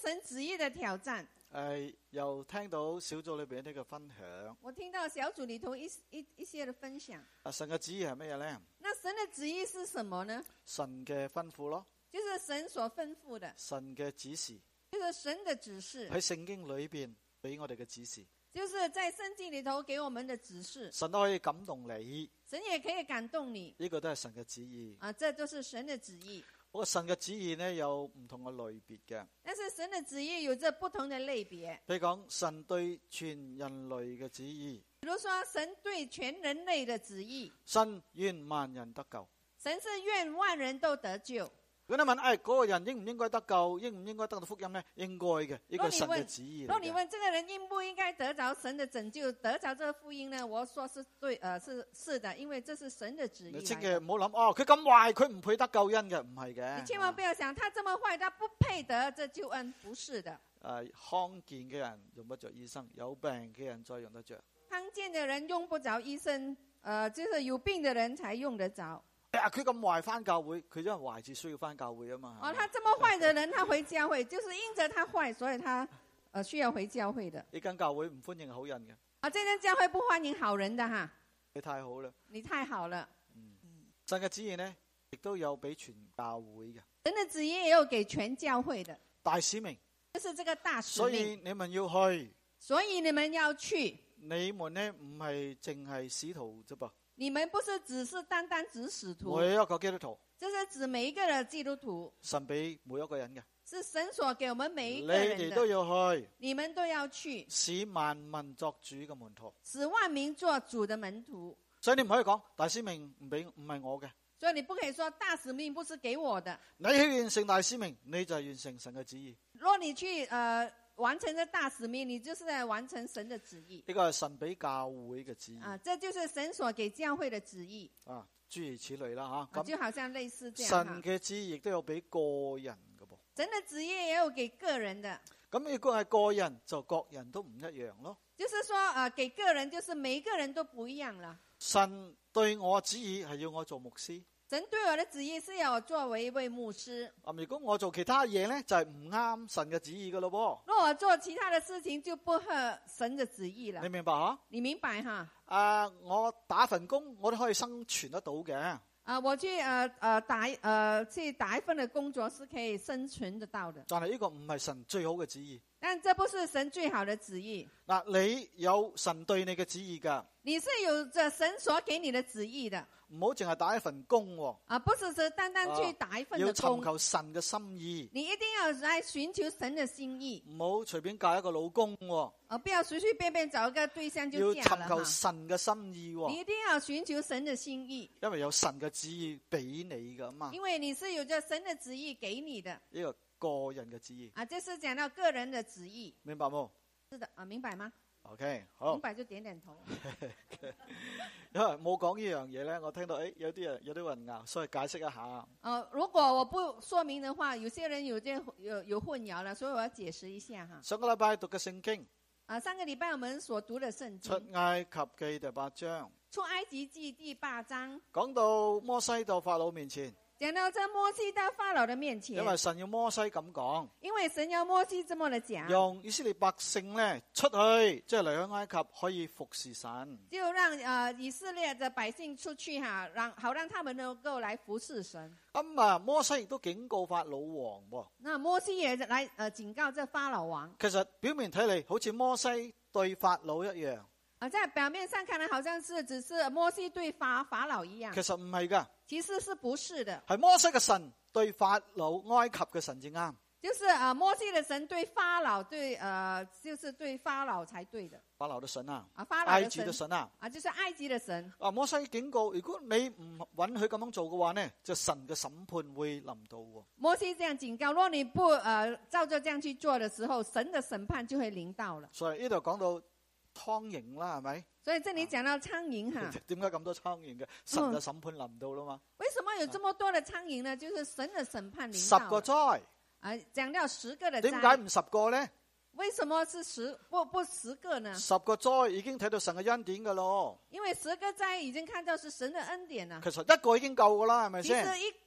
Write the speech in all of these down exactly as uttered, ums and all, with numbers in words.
神旨意的挑戰。 誒，又聽到小組裏邊一啲嘅分享。 我聽到小組裏頭一一一些的分享。 啊，神嘅旨意係乜嘢咧？ 那神的旨意是什麼呢？ 神嘅吩咐咯， 就是神所吩咐的。 神嘅指示， 就是神的指示。 喺聖經裏邊俾我哋嘅指示， 就是在聖經裏頭給我們的指示。 神都可以感動你， 神也可以感動你。 呢個都係神嘅旨意。 啊，這都是神的旨意。 不過神嘅旨意呢，有唔同嘅類別嘅。 但是神的旨意有着不同的類別。 譬如講神對全人類嘅旨意。 比如說神對全人類的旨意。 神願萬人得救。 神是願萬人都得救。 如果你問，誒、哎，嗰、那個人應唔應該得救？應唔應該得到福音呢？應該嘅，呢個係神嘅旨意。 如果你問這個人應不應該得着神的拯救，得着這個福音呢？我說是對，呃，是是的，因為這是神的旨意。 你千祈唔好諗，哦，佢咁壞，佢唔配得救恩嘅，唔係嘅。 你千萬不要想，他這麼壞，他不配得這救恩，不是的。 誒、啊，康健嘅人用不着醫生，有病嘅人再用得着。 康健的人用不着醫生，呃，就是有病的人才用得着。 佢咁壞翻教會，佢因為壞至需要翻教會啊嘛。 哦，他這麼壞的人，他回教會，就是因着他壞，所以他，呃，需要回教會的。 呢間教會唔歡迎好人嘅。 啊，這間教會不歡迎好人的哈。 你太好啦。 你太好了。 嗯，神嘅旨意呢，亦都有俾全教會嘅。 神嘅旨意也有給全教會的。 大使命。 就是這個大使命。 所以你們要去。 所以你們要去。 你們呢唔係淨係使徒啫噃。 你們不是只是單單指使徒， 每一個基督徒， 就是指每一個的基督徒， 神俾每一個人嘅， 是神所給我們每一個人的。 你哋都要去， 你們都要去， 使萬民作主嘅門徒， 使萬民作主的門徒。 所以你唔可以講大使命唔俾，唔係我嘅。 所以你不可以說大使命不是給我的。 你去完成大使命，你就係完成神嘅旨意。 若你去，呃。完成這大使命，你就是在完成神的旨意。 呢個係神俾教會嘅旨意。 啊，這就是神所給教會的旨意。 啊，諸如此類啦吓。 啊，就好像類似這樣。 神嘅旨意亦都有俾個人嘅噃。 神的旨意也有給個人的。 咁如果係個人，就各人都唔一樣咯。 就是說，啊，給個人就是每一個人都不一樣啦。 神對我旨意係要我做牧師。 神對我的旨意是要我作為一位牧師。 啊，如果我做其他嘢咧，就係唔啱神嘅旨意噶咯噃。 若我做其他的事情，就不合神的旨意了。 你明白吓？ 你明白哈？ 啊，我打份工，我都可以生存得到嘅。 啊，我去誒誒打誒去打一份嘅工作是可以生存得到的。 但係呢個唔係神最好嘅旨意。 但這不是神最好的旨意。 嗱，你有神對你嘅旨意噶。 你是有着神所給你的旨意的。 唔好淨係打一份工喎。 啊，不是只單單去打一份的工。 要尋求神嘅心意。 你一定要來尋求神的心意。 唔好隨便嫁一個老公喎。 啊，不要隨隨便便找一個對象就嫁了。 要尋求神嘅心意喎。 你一定要尋求神的心意。 因為有神嘅旨意俾你噶嘛。 因為你是有着神的旨意給你的。 呢個個人嘅旨意。 啊，這是講到個人的旨意。 明白冇？ 是的，啊，明白嗎 ？OK， 好。 明白就點點頭。 因為冇講呢樣嘢咧，我聽到誒有啲人有啲混淆，所以解釋一下。 呃，如果我不說明的話，有些人有啲有有混淆了，所以我要解釋一下哈。 上個禮拜讀嘅聖經。 啊，上個禮拜我們所讀的聖經。 出埃及記第八章。 出埃及記第八章。 講到摩西到法老面前。 講到這摩西到法老的面前， 因為神要摩西咁講， 因為神要摩西這麼的講， 用以色列百姓咧出去，即係離開埃及可以服侍神， 就讓誒、呃、以色列的百姓出去哈，讓好讓他們能夠來服侍神。 咁啊，摩西亦都警告法老王喎。 那摩西也來誒、呃、警告這法老王。 其實表面睇嚟好似摩西對法老一樣。 啊，在表面上看來，好像是只是摩西對法法老一樣。 其實唔係噶， 其實是不是的？ 係摩西嘅神對法老埃及嘅神至啱。 就是啊，摩西的神對法老對，呃，就是對法老才對的。 法老的神啊， 啊，法老的神， 埃及的神啊， 啊，就是埃及的神。 啊，摩西警告，如果你唔允許咁樣做嘅話呢，就神嘅審判會臨到。 摩西這樣警告，如果你不，呃，照着這樣去做的時候，神的審判就會臨到了。 所以呢度講到蒼蠅啦，係咪？ 所以這裡講到蒼蠅哈， 點解咁多蒼蠅嘅？神嘅審判臨到啦嘛。 為什麼有這麼多的蒼蠅呢？就是神的審判臨到。 到。 十個災。 啊，講到十個的災。 點解唔十個呢？ 為什麼是十不不十個呢？ 十個災已經睇到神嘅恩典噶咯。 因為十個災已經看到是神的恩典啦。 其實一個已經夠噶啦，係咪先？ 其實一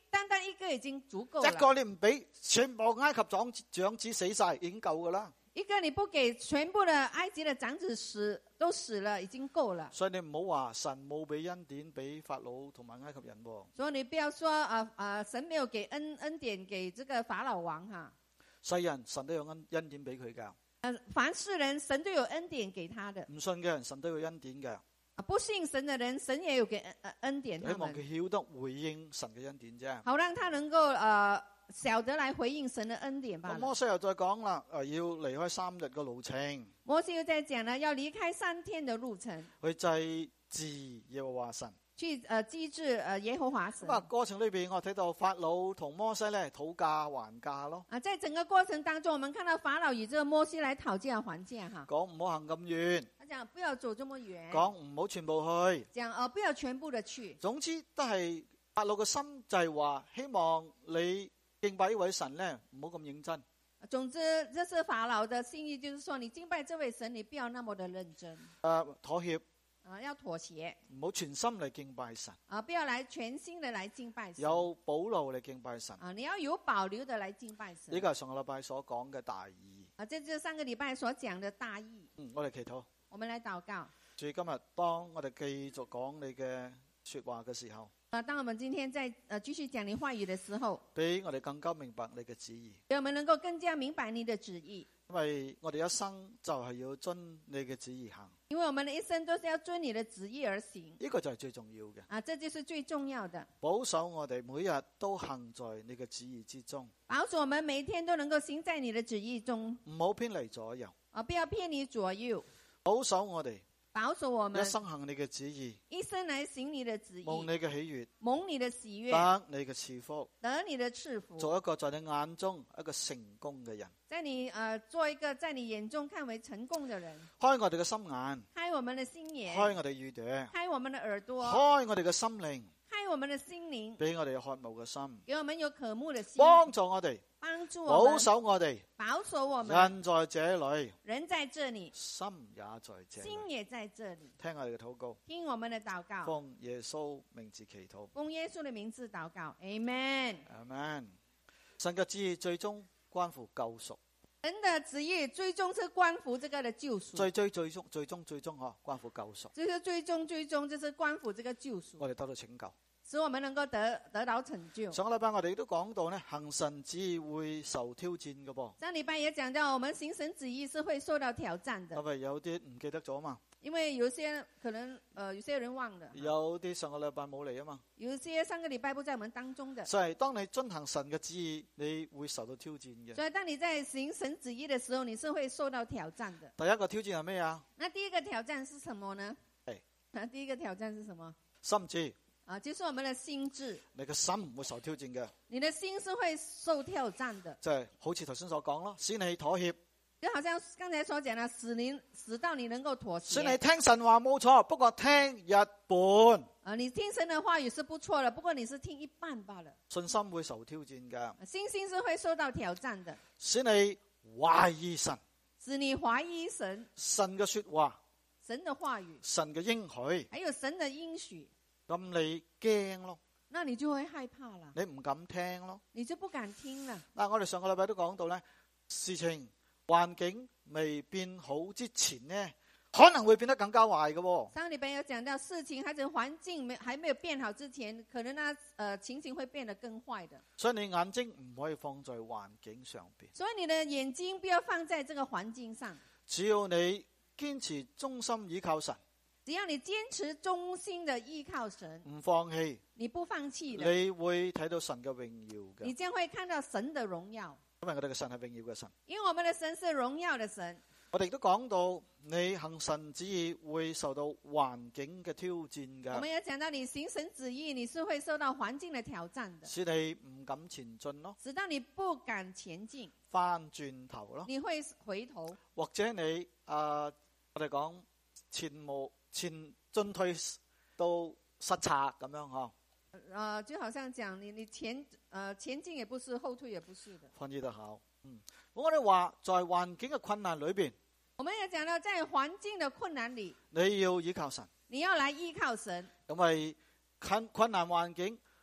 單單一個已經足夠了。 一個你唔俾，全部埃及長長子死晒，已經夠噶啦。 一個你不給，全部的埃及的長子死都死了，已經夠了。 所以你唔好話神冇俾恩典俾法老同埋埃及人。 所以你不要說啊啊，神沒有給恩恩典給這個法老王哈。 世人神都有恩恩典俾佢噶。 誒，凡世人神都有恩典給他的。唔信嘅人神都有恩典嘅。 不信神的人，神也有給恩恩典他們。 希望佢曉得回應神嘅恩典啫。 好讓他能夠誒曉得來回應神的恩典吧。 摩西又再講啦，誒要離開三日嘅路程。 摩西又再講啦，要離開三天的路程。 去祭祀耶和華神。 去誒祭祀誒耶和華神。 咁啊，過程裏邊我睇到法老同摩西咧討價還價咯。 啊，在整個過程當中，我們看到法老與這個摩西來討價還價哈。 講唔好行咁遠。 他講不要走這麼遠。 講唔好全部去。 講哦，不要全部的去。 總之都係法老嘅心就係話，希望你敬拜呢位神咧，唔好咁認真。 總之，這是法老的心意，就是說你敬拜這位神，你不要那麼的認真。 誒，妥協。 啊，要妥協， 唔好全心嚟敬拜神。 啊，不要來全心的來敬拜神。 有保留嚟敬拜神。 啊，你要有保留的來敬拜神。 呢個係上個禮拜所講嘅大意。 啊，這就是上個禮拜所講的大意。 嗯，我哋祈禱。 我們來禱告。 所以今日當我哋繼續講你嘅說話嘅時候， 啊，當我們今天在呃繼續講你話語的時候， 俾我哋更加明白你嘅旨意。 俾我們能夠更加明白你的旨意。 因為我哋一生就係要遵你嘅旨意行。 因為我們的一生都是要遵你的旨意而行。 呢個就係最重要嘅。 啊，這就是最重要的。 保守我哋每日都行在你嘅旨意之中。 保守我們每一天都能夠行在你的旨意中。 唔好偏離左右。 啊，不要偏離左右。 保守我哋。 保守我們一生行你嘅旨意， 一生來行你的旨意， 蒙你嘅喜悅， 蒙你的喜悅， 得你嘅賜福， 得你的賜福， 做一個在你眼中一個成功嘅人， 在你呃做一個在你眼中看為成功的人， 開我哋嘅心眼， 開我們的心眼， 開我哋耳朵， 開我們的耳朵， 開我哋嘅心靈， 開我們的心靈， 俾我哋有渴慕嘅心， 給我們有渴慕的心， 幫助我哋， 幫助我們， 保守我哋， 保守我們， 人在這裏， 人在這裏， 心也在這裏， 心也在這裏， 聽我哋嘅禱告， 聽我們的禱告， 奉耶穌名字祈禱， 奉耶穌的名字禱告 ，Amen，Amen。 Amen。神嘅旨意最終關乎救贖， 神的旨意最終是關乎這個的救贖， 最最最終最終最終嗬，關乎救贖， 就是最終最終就是關乎這個救贖， 我哋得到拯救。 使我們能夠得得到成就。 上個禮拜我哋都講到咧，行神旨意會受挑戰嘅噃。 上禮拜也講到，我們行神旨意是會受到挑戰的。 因為有啲唔記得咗嘛。 因為有些可能，呃，有些人忘了。 有啲上個禮拜冇嚟啊嘛。 有些上個禮拜不在我們當中的。 所以當你遵行神嘅旨意，你會受到挑戰嘅。 所以當你在行神旨意的時候，你是會受到挑戰的。 第一個挑戰係咩啊？ 那第一個挑戰是什麼呢？ 係。 啊，第一個挑戰是什麼？ 心智。 啊，就是我們的心智。 你嘅心唔會受挑戰嘅。 你的心是會受挑戰的。 就係好似頭先所講咯，使你妥協。 就好像剛才所講啦，使你使到你能夠妥協。 使你聽神話冇錯，不過聽一半。 啊，你聽神的話語是不錯的，不過你是聽一半罷了。 信心會受挑戰嘅。 信心是會受到挑戰的。 使你懷疑神。 使你懷疑神。 神嘅說話。 神的話語。 神嘅應許。 還有神的應許。 咁你驚咯， 那你就會害怕啦， 你唔敢聽咯， 你就不敢聽啦。 嗱，我哋上個禮拜都講到咧，事情環境未變好之前呢，可能會變得更加壞嘅喎。 上個禮拜有講到事情，或者環境沒還沒有變好之前，可能呢，呃，情形會變得更壞的。 所以你眼睛唔可以放在環境上邊。 所以你的眼睛不要放在這個環境上。只要你堅持忠心倚靠神。 只要你堅持忠心的依靠神， 唔放棄， 你不放棄， 你會睇到神嘅榮耀嘅。 你將會看到神的榮耀。 因為我哋嘅神係榮耀嘅神。 因為我們的神是榮耀的神。 我哋都講到，你行神旨意會受到環境嘅挑戰嘅。 我們有講到，你行神旨意，你是會受到環境的挑戰的。 使你唔敢前進咯。 直到你不敢前進， 翻轉頭咯。 你會回頭， 或者你啊、呃，我哋講前無。前進退都失策咁樣嗬， 呃，就好像講你你前呃前進也不是，後退也不是的。 翻譯得好，嗯，我哋話在環境嘅困難裏邊， 我們也講到在環境的困難裏， 你要依靠神， 你要來依靠神， 因為困困難環境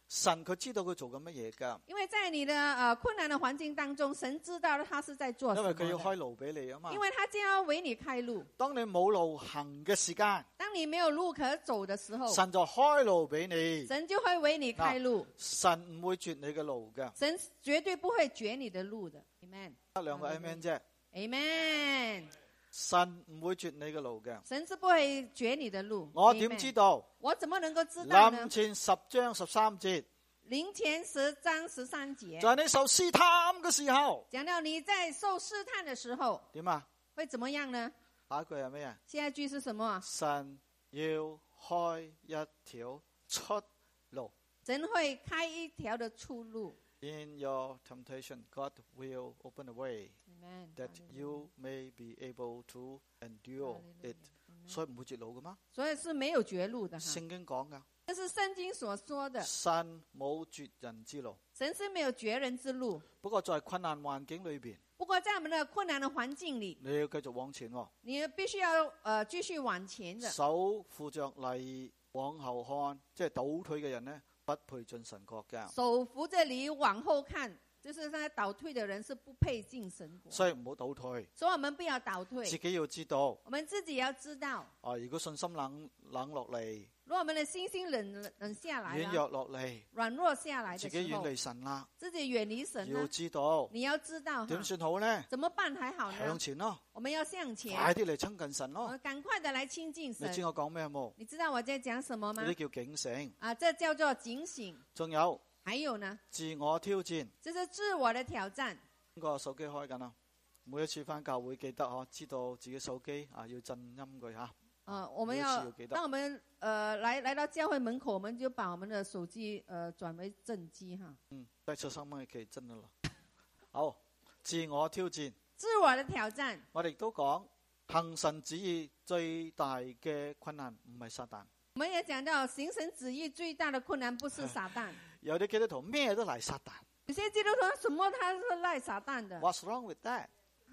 神佢知道佢做緊乜嘢㗎。 因為在你的呃困難的環境當中，神知道他是在做什麼的。 因為佢要開路俾你啊嘛。 因為他就要為你開路。 當你冇路行嘅時間， 當你沒有路可走的時候， 神就開路俾你。 神就會為你開路。 神唔會絕你嘅路㗎。 神絕對不會絕你的路的。Amen。 得兩個 amen 啫。 Amen。 神唔會絕你嘅路嘅。 神是不會絕你的路。 我點知道？ 我怎麼能夠知道呢？ 林前十章十三節。 林前十章十三節。 在你受試探嘅時候。 講到你在受試探的時候。 點啊？ 會怎麼樣呢？ 下一句係咩啊？ 下一句是什麼？ 神要開一條出路。 神會開一條的出路。 In your temptation, God will open a way Amen. that you may be able to endure it. 所以唔會絕路㗎嘛？ 所以是沒有絕路的。 聖經講㗎。 這是聖經所說的。 神冇絕人之路。 神是沒有絕人之路。 不過在困難環境裏邊。 不過在我們的困難的環境裏， 你要繼續往前喎。 你必須要呃繼續往前的。 手扶着犁往後看，即係倒退嘅人呢，不配進神國嘅。 手扶着犁往後看，就是那倒退的人是不配進神國。 所以唔好倒退。 所以我們不要倒退。 自己要知道。 我們自己要知道。 啊，如果信心冷冷落嚟。 如果我們的信心冷冷下來， 軟弱落嚟， 軟弱下來的時候， 自己遠離神啦， 自己遠離神啦， 要知道， 你要知道點算好呢？ 怎麼辦還好呢？ 向前咯， 我們要向前， 快啲嚟親近神咯， 趕快的來親近神。 你知我講咩冇？ 你知道我在講什麼嗎？ 呢啲叫警醒啊，這叫做警醒。 仲有， 還有呢？ 自我挑戰， 這是自我的挑戰。 呢個手機開緊啦，每一次返教會記得嗬，知道自己手機啊要震音佢吓。 呃，我們要，當我們呃來來到教會門口，我們就把我們的手機呃轉為正機哈。 嗯，帶出三蚊嘅真啦。好，自我挑戰。 自我的挑戰。 我哋都講行神旨意最大嘅困難唔係撒旦。 我們也講到行神旨意最大的困難不是撒旦。 有啲基督徒咩都賴撒旦。 有些基督徒什麼他是賴撒旦的。 What's wrong with that?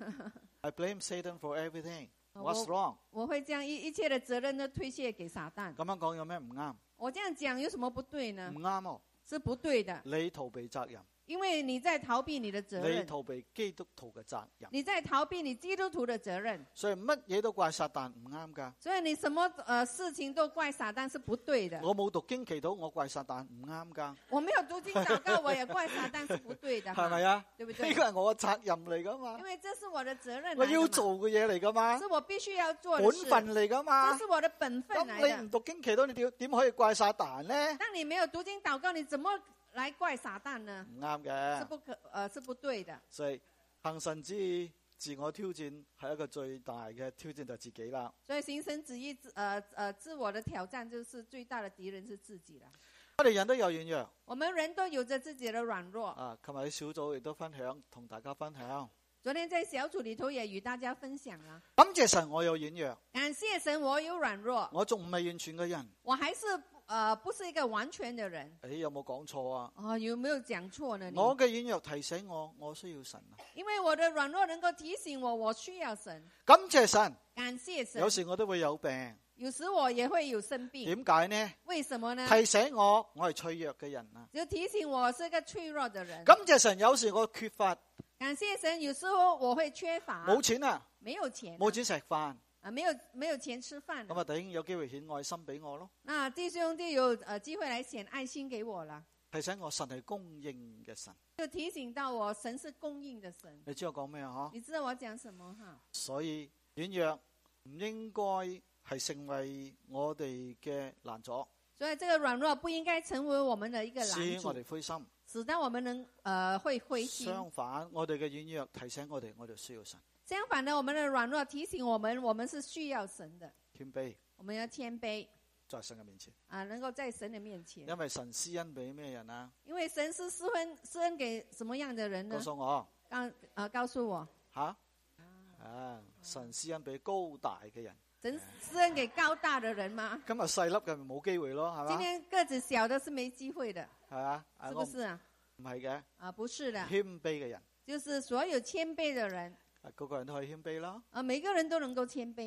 I blame Satan for everything.What's wrong？ 我, 我會將一一切的責任都推卸給撒旦。 咁樣講有咩唔啱？ 我這樣講有什麼不對呢？ 唔啱哦， 是不對的。 你逃避責任。 因為你在逃避你的責任。 你逃避基督徒嘅責任。 你在逃避你基督徒的責任。 所以乜嘢都怪撒旦唔啱噶。 所以你什麼呃事情都怪撒旦是不對的。 我冇讀經祈禱，我怪撒旦唔啱噶。 我沒有讀經禱告，我也怪撒旦是不對的。 係咪啊？ 對不對？ 呢個係我嘅責任嚟噶嘛。 因為這是我的責任。 我要做嘅嘢嚟噶嘛。 是我必須要做的事。 本分嚟噶嘛。 這是我的本分嚟的。 咁你唔讀經祈禱，你點點可以怪撒旦呢？ 當你沒有讀經禱告，你怎麼來怪撒旦呢？ 唔啱嘅， 是不可，呃，是不對的。 所以行神旨意自我挑戰係一個最大嘅挑戰，就係自己啦。 所以行神旨意，呃呃，自我的挑戰就是最大的敵人是自己啦。 我哋人都有軟弱， 我們人都有着自己的軟弱。 啊，琴日喺小組亦都分享，同大家分享。 昨天在小組裏頭也與大家分享啦。 感謝神，我有軟弱。 感謝神，我有軟弱。 我仲唔係完全嘅人。 我還是呃不是一個完全的人。 誒，有冇講錯啊？ 哦，有沒有講錯呢？ 我嘅軟弱提醒我，我需要神啊。 因為我的軟弱能夠提醒我，我需要神。 感謝神。 感謝神。 有時我都會有病。 有時我也會有生病。 點解呢？ 為什麼呢？ 提醒我，我係脆弱嘅人啊。 就提醒我是一個脆弱的人。 感謝神，有時我缺乏。 感謝神，有時候我會缺乏。 冇錢啊？ 沒有錢。 冇錢食飯。 啊，沒有沒有錢吃飯。 咁啊，弟兄有機會顯愛心俾我咯。 那弟兄就有呃機會來顯愛心給我啦。 提醒我神係供應嘅神。 就提醒到我神是供應的神。 你知我講咩啊？ 你知道我講什麼哈？ 所以軟弱唔應該係成為我哋嘅攔阻。 所以這個軟弱不應該成為我們的一個攔阻。 使我哋灰心。 使得我們能呃會灰心。 相反，我哋嘅軟弱提醒我哋，我哋需要神。 相反的，我們的軟弱提醒我們，我們是需要神的。 謙卑。 我們要謙卑。 在神嘅面前。 啊，能夠在神的面前。 因為神施恩俾咩人啊？ 因為神是施恩施恩給什麼樣的人呢？ 告訴我。 告啊，告訴我。 吓？啊，啊，神施恩俾高大嘅人。 神施恩給高大的人嗎？ 今日細粒嘅咪冇機會咯，係嘛？ 今天個子小的是沒機會的， 係嘛？ 是不是啊？ 唔係嘅。 啊，不是的。 謙卑嘅人。 就是所有謙卑的人。 啊，個個人都可以謙卑啦。 啊，每個人都能夠謙卑嘛。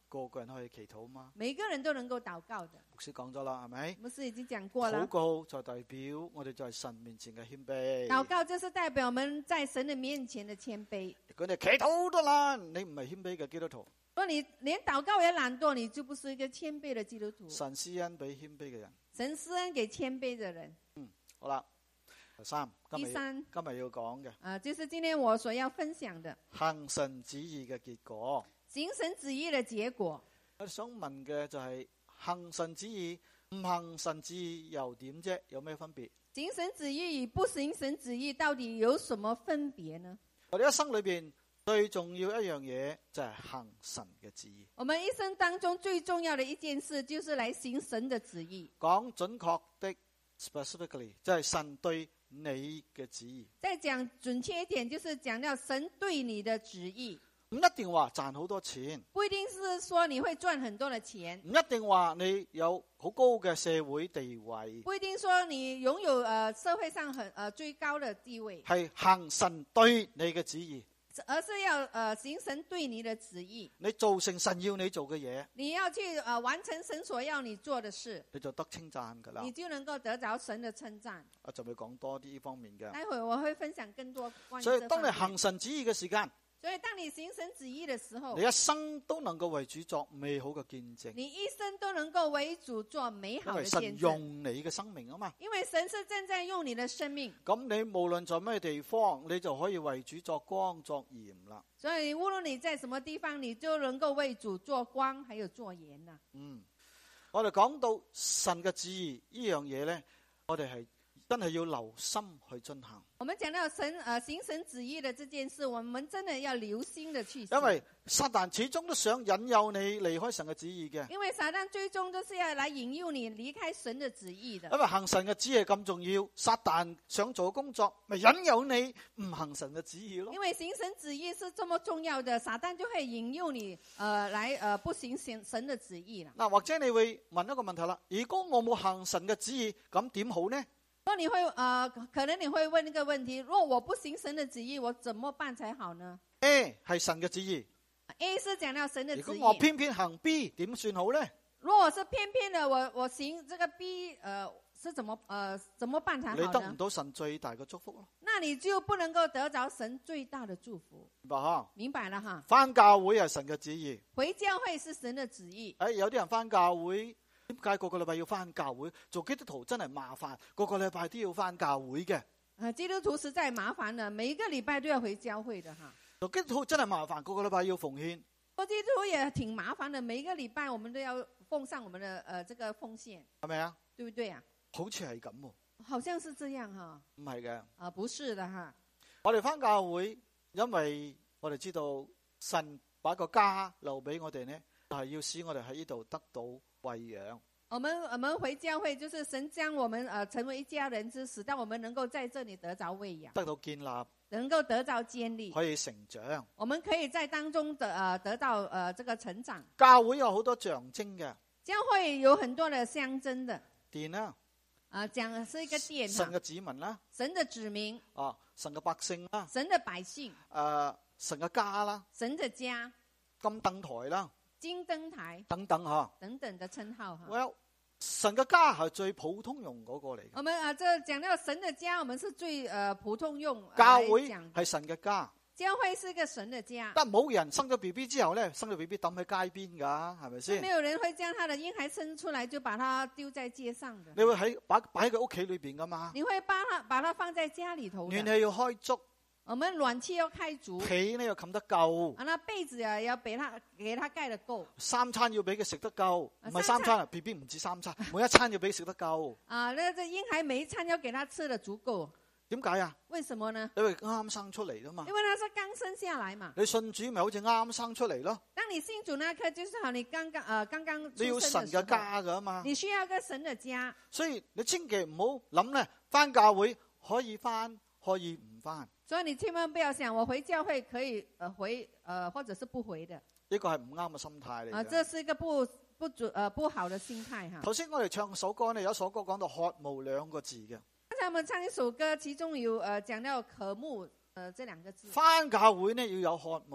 個個人可以祈禱嘛？ 每個人都能夠禱告的。 牧師講咗啦，係咪？ 牧師已經講過了。 禱告就代表我哋在神面前嘅謙卑。 禱告就是代表我們在神的面前的謙卑。 如果你祈禱都難，你唔係謙卑嘅基督徒。 如果你連禱告也懶惰，你就不是一個謙卑的基督徒。 神施恩俾謙卑嘅人。 神施恩給謙卑的人。 嗯，好啦。第三，今日第三今日要講嘅， 啊，就是今天我所要分享的行神旨意嘅結果。 行神旨意的結果。 我想問嘅就係、是、行神旨意，唔行神旨意又點啫？有咩分別？ 行神旨意與不行神旨意到底有什麼分別呢？ 我哋一生裏邊最重要一樣嘢就係行神嘅旨意。 我們一生當中最重要的一件事就是來行神的旨意。 講準確的 specifically 就係神對你嘅旨意。 再講準確一點，就是講到神對你的旨意。 唔一定話賺好多錢， 不一定是說你會賺很多的錢， 唔一定話你有好高嘅社會地位， 不一定說你擁有誒、呃、社會上很誒、呃、最高的地位， 係行神對你嘅旨意， 而是要誒、呃、行神對你的旨意。 你做成神要你做嘅嘢， 你要去誒、呃、完成神所要你做的事， 你就得稱讚噶啦。 你就能夠得着神的稱讚。 我就會講多啲呢方面嘅。 待會我會分享更多關於所以這方面。 當你行神旨意嘅時間， 所以當你行神旨意的時候， 你一生都能夠為主作美好嘅見證。 你一生都能夠為主做美好的見證。 因為神用你嘅生命啊嘛。 因為神是正在用你的生命。 咁你無論在咩地方，你就可以為主作光作鹽啦。 所以無論你在什麼地方，你就能夠為主做光，還有做鹽啦。 嗯，我哋講到神嘅旨意呢樣嘢咧，我哋係真係要留心去進行。 我們講到神誒、呃、行神旨意的這件事，我們真的要留心的去。 因為撒旦始終都想引誘你離開神嘅旨意嘅。 因為撒旦最終都是要來引誘你離開神的旨意的。 因為行神嘅旨意咁重要，撒旦想做工作，咪引誘你唔行神嘅旨意咯。 因為行神旨意是這麼重要的，撒旦就會引誘你，誒、呃，來，誒、呃，不行神神的旨意啦。 嗱，或者你會問一個問題啦：如果我冇行神嘅旨意，咁點好呢？ 若你會，誒、呃，可能你會問一個問題：若我不行神的旨意，我怎麼辦才好呢 ？A 係神嘅旨意 ，A 是講到神的旨意。 如果我偏偏行 B， 點算好呢？ 如果我是偏偏的，我我行這個 B， 誒、呃，是怎麼，誒、呃，怎麼辦才好呢？ 你得唔到神最大嘅祝福咯？ 那你就不能夠得着神最大的祝福。 明白吓？ 明白了哈。 返教會係神嘅旨意， 回教會是神的旨意。 誒，有啲人返教會。點解個個禮拜要翻教會？做基督徒真係麻煩，個個禮拜都要翻教會嘅。 啊，基督徒實在麻煩啦，每一個禮拜都要回教會的哈。 做基督徒真係麻煩，個個禮拜要奉獻。 做基督徒也挺麻煩的，每一個禮拜我們都要奉上我們的誒、呃、這個奉獻， 係咪啊？ 對不對啊？ 好似係咁喎。 好像是這樣哈。 唔係嘅。啊， 不是的哈。 我哋翻教會，因為我哋知道神把個家留俾我哋呢，就係要使我哋喺呢度得到餵養。 我們我們回教會，就是神將我們呃成為一家人之使，但我們能夠在這裏得着餵養， 得到建立， 能夠得到建立， 可以成長。 我們可以在當中得呃得到呃這個成長。 教會有好多象徵嘅， 教會有很多的象徵的。 殿啦， 啊，講是一個殿， 神嘅子民啦， 神的子民， 啊，神嘅百姓啦， 神的百姓， 誒、呃，神嘅家啦， 神的家， 金燈台啦。 金燈台等等吓， 等等的稱號哈。 Well，神嘅家係最普通用嗰個嚟。 我們啊，這講到神的家，我們是最誒、呃、普通用。 教會係神嘅家。 教會是個神的家。 但冇人生咗 B B 之後咧，生咗 B B 抌喺街邊噶，係咪先？ 沒有人會將他的嬰孩生出來就把它丟在街上的。 你會喺擺擺喺佢屋企裏邊噶嘛？ 你會把它把它放在家裏頭。 暖氣要開足。 我們暖氣要開足， 被呢要冚得夠， 啊，那被子啊要俾他，給他蓋得夠， 三餐要俾佢食得夠，唔係三餐啊 ，B B 唔止三餐，每一餐要俾食得夠。 啊，那這嬰孩每一餐要給他吃得足夠。 點解啊？ 為什麼呢？ 因為啱生出嚟啦嘛。 因為他是剛生下來嘛。 你信主咪好似啱生出嚟咯。 當你信主那刻，就是好你剛剛誒剛剛出生的時候。 你要神嘅家噶嘛？ 你需要個神的家。 所以你千祈唔好諗咧，翻教會可以翻，可以唔翻。 所以你千萬不要想我回教會可以呃回呃或者是不回的， 呢個係唔啱嘅心態嚟嘅。 啊，這是一個不不準呃不好的心態哈。 頭先我哋唱首歌呢，有一首歌講到渴慕兩個字嘅。 剛才我們唱一首歌，其中有呃講到渴慕呃這兩個字。 返教會呢要有渴慕，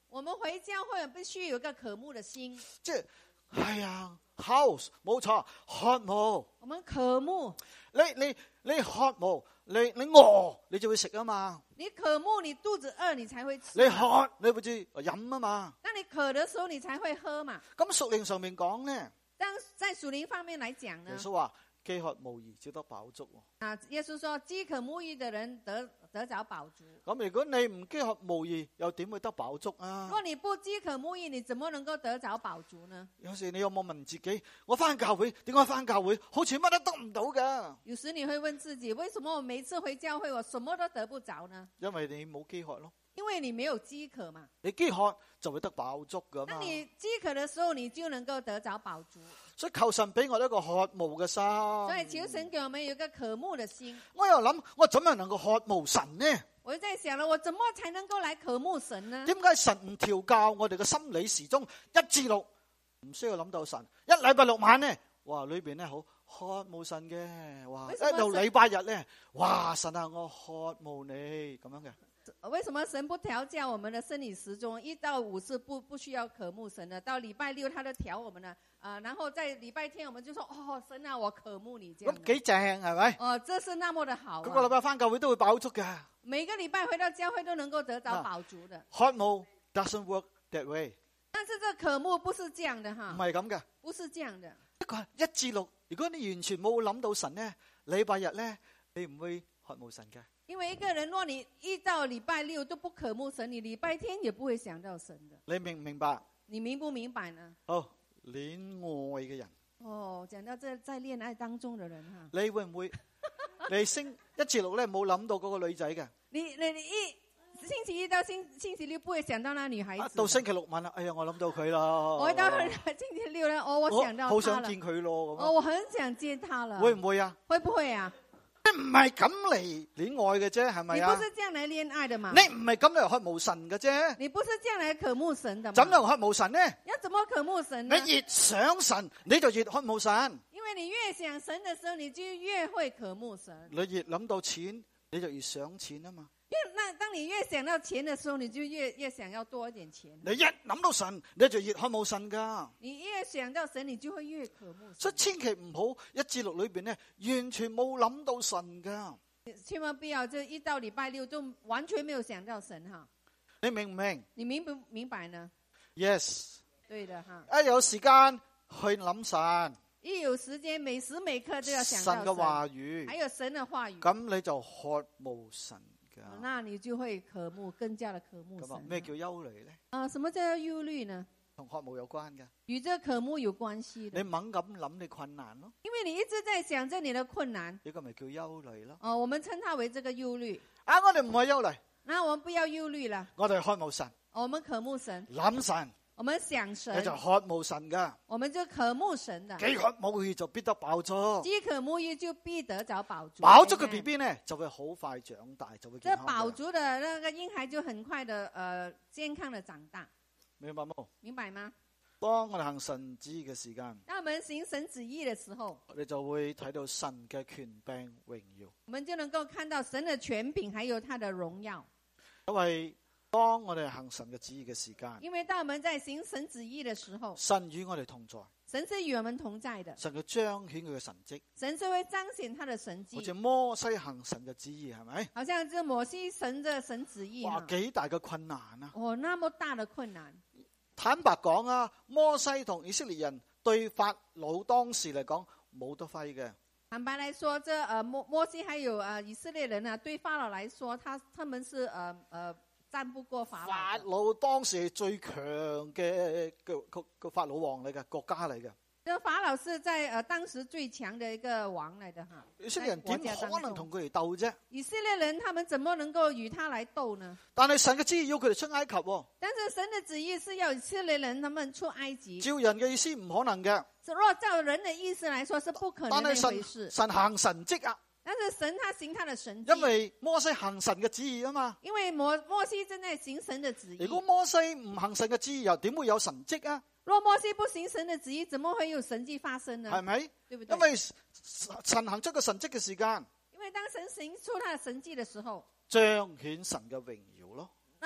我們回教會必須有一個渴慕的心。 即係係啊 ，house 冇錯，渴慕。 我們渴慕。 你你你渴慕，你你餓，你就會食啊嘛。 你渴慕，你肚子餓，你才會吃。 你渴，你會知飲啊嘛。 當你渴的時候，你才會喝嘛。 咁屬靈上面講呢？ 但在屬靈方面來講呢？ 耶穌話飢渴慕義，只得飽足。 啊，耶穌說飢渴慕義的人得得着飽足。 咁如果你唔飢渴慕義，又點會得飽足啊？ 如果你不飢渴慕義，你怎麼能夠得着飽足呢？ 有時你有冇問自己，我翻教會點解翻教會好似乜都得唔到噶？ 有時你會問自己，為什麼我每次回教會我什麼都得不着呢？ 因為你冇飢渴咯。 因為你沒有飢渴嘛。 你飢渴就會得飽足噶嘛。 當你飢渴的時候，你就能夠得着飽足。 所以求神俾我一個渴慕嘅心。 所以求神給我們有一個渴慕的心。 我又諗，我怎樣能夠渴慕神呢？ 我就在想了，我怎麼才能夠來渴慕神呢？ 點解神唔調教我哋嘅心理時鐘一至六？唔需要諗到神。一禮拜六晚呢，哇裏邊咧好渴慕神嘅，哇一到禮拜日咧，哇神啊我渴慕你咁樣嘅。 為什麼神不調教我們的生理時鐘？一到五是不不需要渴慕神的，到禮拜六他都調我們了，啊、呃，然後在禮拜天我們就說，哦，神啊，我渴慕你這樣。 咁幾正係咪？ 哦，這是那麼的好、啊。 嗰個禮拜翻教會都會飽足嘅。 每個禮拜回到教會都能夠得到飽足的。 渴慕 doesn't work that way。 但是這渴慕不是這樣的哈。 唔係咁嘅。 不是這樣的。 一個一至六，如果你完全冇諗到神呢，禮拜日咧你唔會渴慕神嘅。 因為一個人若你一到禮拜六都不渴慕神，你禮拜天也不會想到神的。 你明唔明白？ 你明不明白呢？ 好，戀愛嘅人。 哦，講到這在戀愛當中的人哈。 你會唔會？你星一至六咧冇諗到嗰個女仔嘅？ 你你你一星期一到星星期六不會想到那女孩子。 到星期六晚啦，哎呀，我諗到佢啦。 我到星期六咧，哦，我想到他了。 好想見佢咯。 哦，我很想見他了。 會唔會啊？ 會不會啊？ 你唔係咁嚟戀愛嘅啫，係咪啊？ 你不是這樣嚟戀愛的嘛？ 你唔係咁嚟渴慕神嘅啫。 你不是這樣嚟渴慕神的嘛？ 怎樣渴慕神呢？ 要怎麼渴慕神呢？ 你越想神，你就越渴慕神。 因為你越想神的時候，你就越會渴慕神。 你越諗到錢，你就越想錢啊嘛。 因為那當你越想到錢的時候，你就越越想要多一點錢。 你一諗到神，你就越渴慕神噶。 你越想到神，你就會越渴慕神。 所以千祈唔好一至六裏邊咧，完全冇諗到神噶。 千萬不要就一到禮拜六就完全沒有想到神哈。 你明唔明？ 你明不明白呢 ？Yes。 對的哈。 一有時間去諗神。 一有時間，每時每刻都要想到神嘅話語， 還有神的話語。 咁你就渴慕神噶。 那你就會渴慕，更加的渴慕神。 咩叫憂慮咧？ 啊，什麼叫憂慮呢？ 同渴慕有關嘅。 與這渴慕有關係的。 你猛咁諗你困難咯。 因為你一直在想着你的困難。 呢個咪叫憂慮咯。 哦，我們稱它為這個憂慮。 啊，我哋唔係憂慮。 那我們不要憂慮了。 我哋渴慕神。 我們渴慕神。 諗神。 我們想神， 你就渴慕神噶， 我們就渴慕神的。 飢渴慕義就必得飽足， 飢渴慕義就必得着飽足。 飽足嘅 B B 呢，就會好快長大，就會健康。 這飽足的那個嬰孩就很快的，呃，健康的長大。 明白冇？ 明白嗎？ 當我哋行神旨意嘅時間， 當我們行神旨意的時候， 我哋就會睇到神嘅權柄榮耀。 我們就能夠看到神的權柄，還有他的榮耀。 因為當我哋行神嘅旨意嘅時間， 因為當我們在行神旨意的時候， 神與我哋同在， 神是與我們同在的， 神要彰顯佢嘅神蹟， 神是會彰顯他的神蹟。 好似摩西行神嘅旨意，係咪？ 好像這摩西神嘅神旨意， 哇，幾大嘅困難啊！ 哦，那麼大的困難。 坦白講啊，摩西同以色列人對法老當時嚟講冇得揮嘅。 坦白來說，這呃摩摩西還有呃以色列人啊，對法老來說，他他們是呃呃。戰不過法老。 法老當時係最強嘅個個個法老王嚟嘅國家嚟嘅。 這法老是在呃當時最強的一個王嚟的哈。 以色列人點可能同佢哋鬥啫？ 以色列人他們怎麼能夠與他來鬥呢？ 但係神嘅旨意要佢哋出埃及。 但是神的旨意是要以色列人他們出埃及。 照人嘅意思唔可能嘅。 若照人的意思來說是不可能的一回事。 神行神蹟啊！ 但是神他行他的神蹟， 因為摩西行神嘅旨意啊嘛。 因為摩摩西正在行神的旨意。 如果摩西唔行神嘅旨意，又點會有神蹟啊？ 若摩西不行神的旨意，怎麼會有神蹟發生呢？ 係咪？ 對不對？ 因為神行出個神蹟嘅時間， 因為當神行出他的神蹟的時候， 彰顯神嘅榮耀咯。 那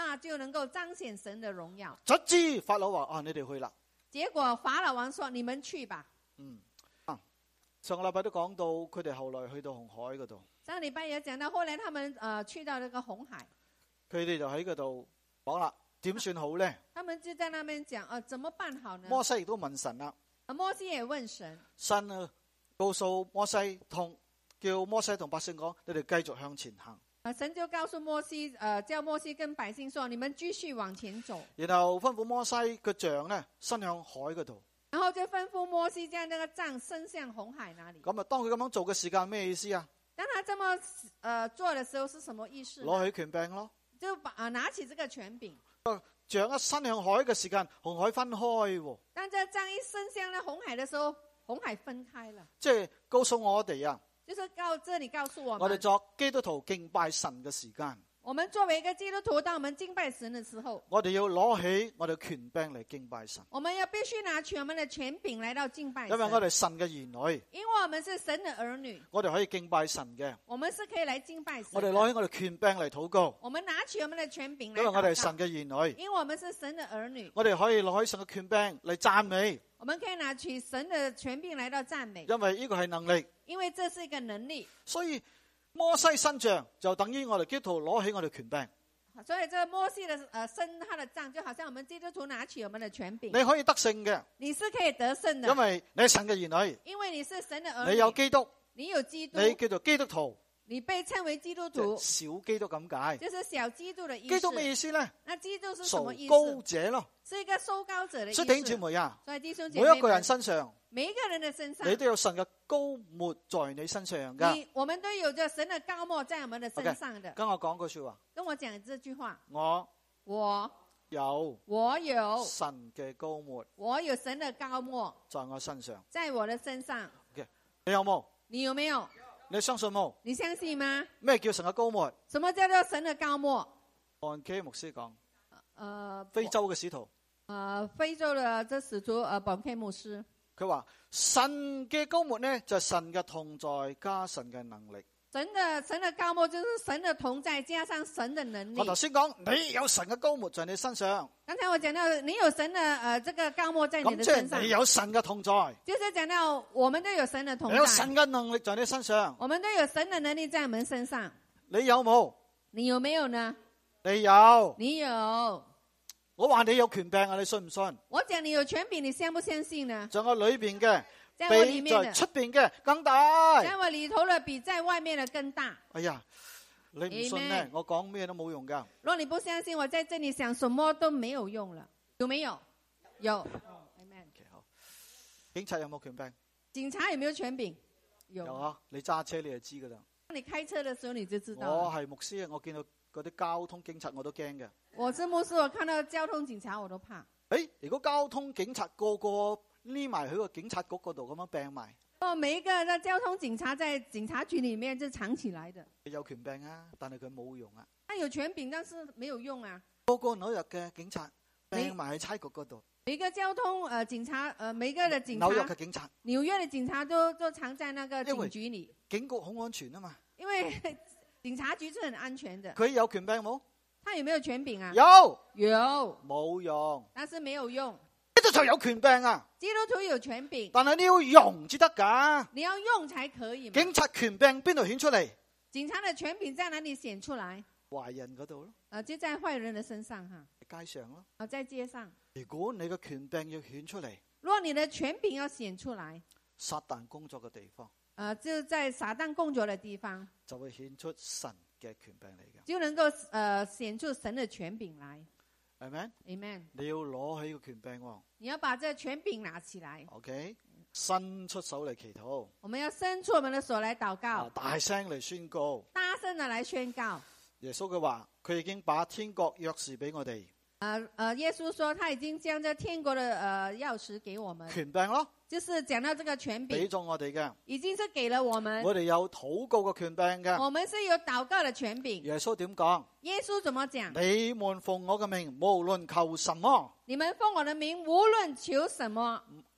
那就能夠彰顯神的榮耀。 卒之法老話：啊，你哋去啦。 結果法老王說：你們去吧。 嗯，啊，上個禮拜都講到，佢哋後來去到紅海嗰度。 上個禮拜也講到，後來他們呃去到那個紅海， 佢哋就喺嗰度講啦，點算好咧？ 他們就在那邊講，呃，怎麼辦好呢？ 摩西亦都問神啦， 摩西也問神， 神啊，告訴摩西同叫摩西同百姓講，你哋繼續向前行。 啊，神就告訴摩西，呃，叫摩西跟百姓說，你們繼續往前走。 然後吩咐摩西個杖咧伸向海嗰度。 然後就吩咐摩西將那個杖伸向紅海那裡。 咁啊，當佢咁樣做嘅時間咩意思啊？ 當他這麼呃做的時候是什麼意思？ 攞起權柄咯， 就把啊拿起這個權柄。 杖一伸向海嘅時間，紅海分開。 當這杖一伸向那紅海的時候，紅海分開了。 即係告訴我哋啊， 就是告這裡告訴我們， 我哋作基督徒敬拜神嘅時間， 我們作為一個基督徒，當我們敬拜神的時候， 我哋要攞起我哋權柄嚟敬拜神。 我們要必須拿起我們的權柄來到敬拜神， 因為我哋神嘅兒女， 因為我們是神的兒女， 我哋可以敬拜神嘅。 我們是可以來敬拜神。 我哋攞起我哋權柄嚟禱告， 我們拿起我們的權柄來禱告， 因為我哋係神嘅兒女， 因為我們是神的兒女， 我哋可以攞起神嘅權柄嚟讚美。 我們可以拿起神的權柄來到讚美， 因為呢個係能力， 因為這是一個能力。 所以摩西伸杖就等於我哋基督徒攞起我哋權柄。 所以，這個摩西的呃伸他的杖，就好像我們基督徒拿起我們的權柄。 你可以得勝嘅， 你是可以得勝的， 因為你係神嘅兒女， 因為你是神的兒女， 你有基督， 你有基督， 你叫做基督徒， 你被稱為基督徒， 小基督咁解。 就是小基督的意思。 基督咩意思咧？ 那基督是什麼意思？ 受膏者咯， 是一個受膏者的意思。 所以弟兄姊妹啊， 所以弟兄姐妹， 每一個人身上， 每一個人的身上， 你都有神嘅膏抹在你身上噶。 我們都有着神的膏抹在我們的身上的。 Okay, 跟我講句說話， 跟我講這句話， 我我有我有神嘅膏抹， 我有神的膏抹在我身上， 在我的身上。 Okay, 你有冇？ 你有沒有？ 你相信冇？ 你相信嗎？ 咩叫神嘅膏抹？ 什麼叫做神的膏抹？ 按 K 牧師講， 呃， 非洲嘅使徒， 呃，非洲的這使徒，呃，本 K 牧師， 佢話神嘅膏抹呢，就係神嘅同在加神嘅能力。 神的神的膏抹就是神的同在加上神的能力。 我頭先講你有神嘅膏抹在你身上， 剛才我講到你有神的呃這個膏抹在你的身上， 咁即係你有神嘅同在， 就是講到我們都有神的同在， 你有神嘅能力在你身上， 我們都有神的能力在我們身上。 你有冇？ 你有沒有呢？ 你有， 你有。 我話你有權柄啊，你信唔信？ 我講你有權柄，你相不相信呢？ 在我裏邊嘅。 在我裏面比在出邊嘅更大， 在我裏頭的比在外面的更大。 哎呀，你唔信呢？我講咩都冇用噶。 如果你不相信，我在這裏想什麼都沒有用了。有沒有？有。Amen。 好。警察有冇權柄？ 警察有沒有權柄？有。 有啊，你揸車你就知噶啦。 你開車的時候你就知道。 我係牧師，我見到嗰啲交通警察我都驚嘅。 我是牧師，我看到交通警察我都怕。 誒，如果交通警察個個匿埋喺個警察局嗰度咁樣病埋， 哦，每一個的交通警察在警察局裏面就藏起來的。 有權柄啊，但係佢冇用啊。 他有權柄，但是沒有用啊。 個個紐約嘅警察病埋喺差局嗰度。 每個交通誒警察誒，每個的警察， 紐約嘅警察， 紐約的警察都都藏在那個警局裏。 警局好安全啊嘛。 因為警察局是很安全的。 佢有權柄冇？ 他有沒有權柄啊？ 有。 有。 冇用。 但是沒有用。 基督徒有權柄啊！ 基督徒有權柄， 但係你要用至得噶。 你要用才可以嘛。 警察權柄邊度顯出嚟？ 警察的權柄在哪裏顯出來？ 壞人嗰度咯。 啊，就在壞人的身上哈。 街上咯。 啊，在街上。 如果你嘅權柄要顯出嚟， 如果你的權柄要顯出來， 撒旦工作嘅地方， 啊，就在撒旦工作的地方， 就會顯出神嘅權柄嚟嘅， 就能夠呃顯出神的權柄來。 Amen。 Amen。 你要攞起個權柄喎。 你要把這個權柄拿起來。 OK。伸出手嚟祈禱。 我們要伸出我們的手來禱告。 啊、大聲嚟宣告。 大聲的來宣告。 耶穌嘅話，佢已經把天國鑰匙俾我哋。 呃呃，耶穌說他已經將這天國的呃鑰匙給我們。 權柄咯。 就是講到這個權柄。俾咗我哋嘅。 已經是給了我們。 我哋有禱告嘅權柄嘅。 我們是有禱告的權柄。 耶穌點講？ 耶穌怎麼講？ 你們奉我嘅名，無論求什麼。 你們奉我的名，無論求什麼。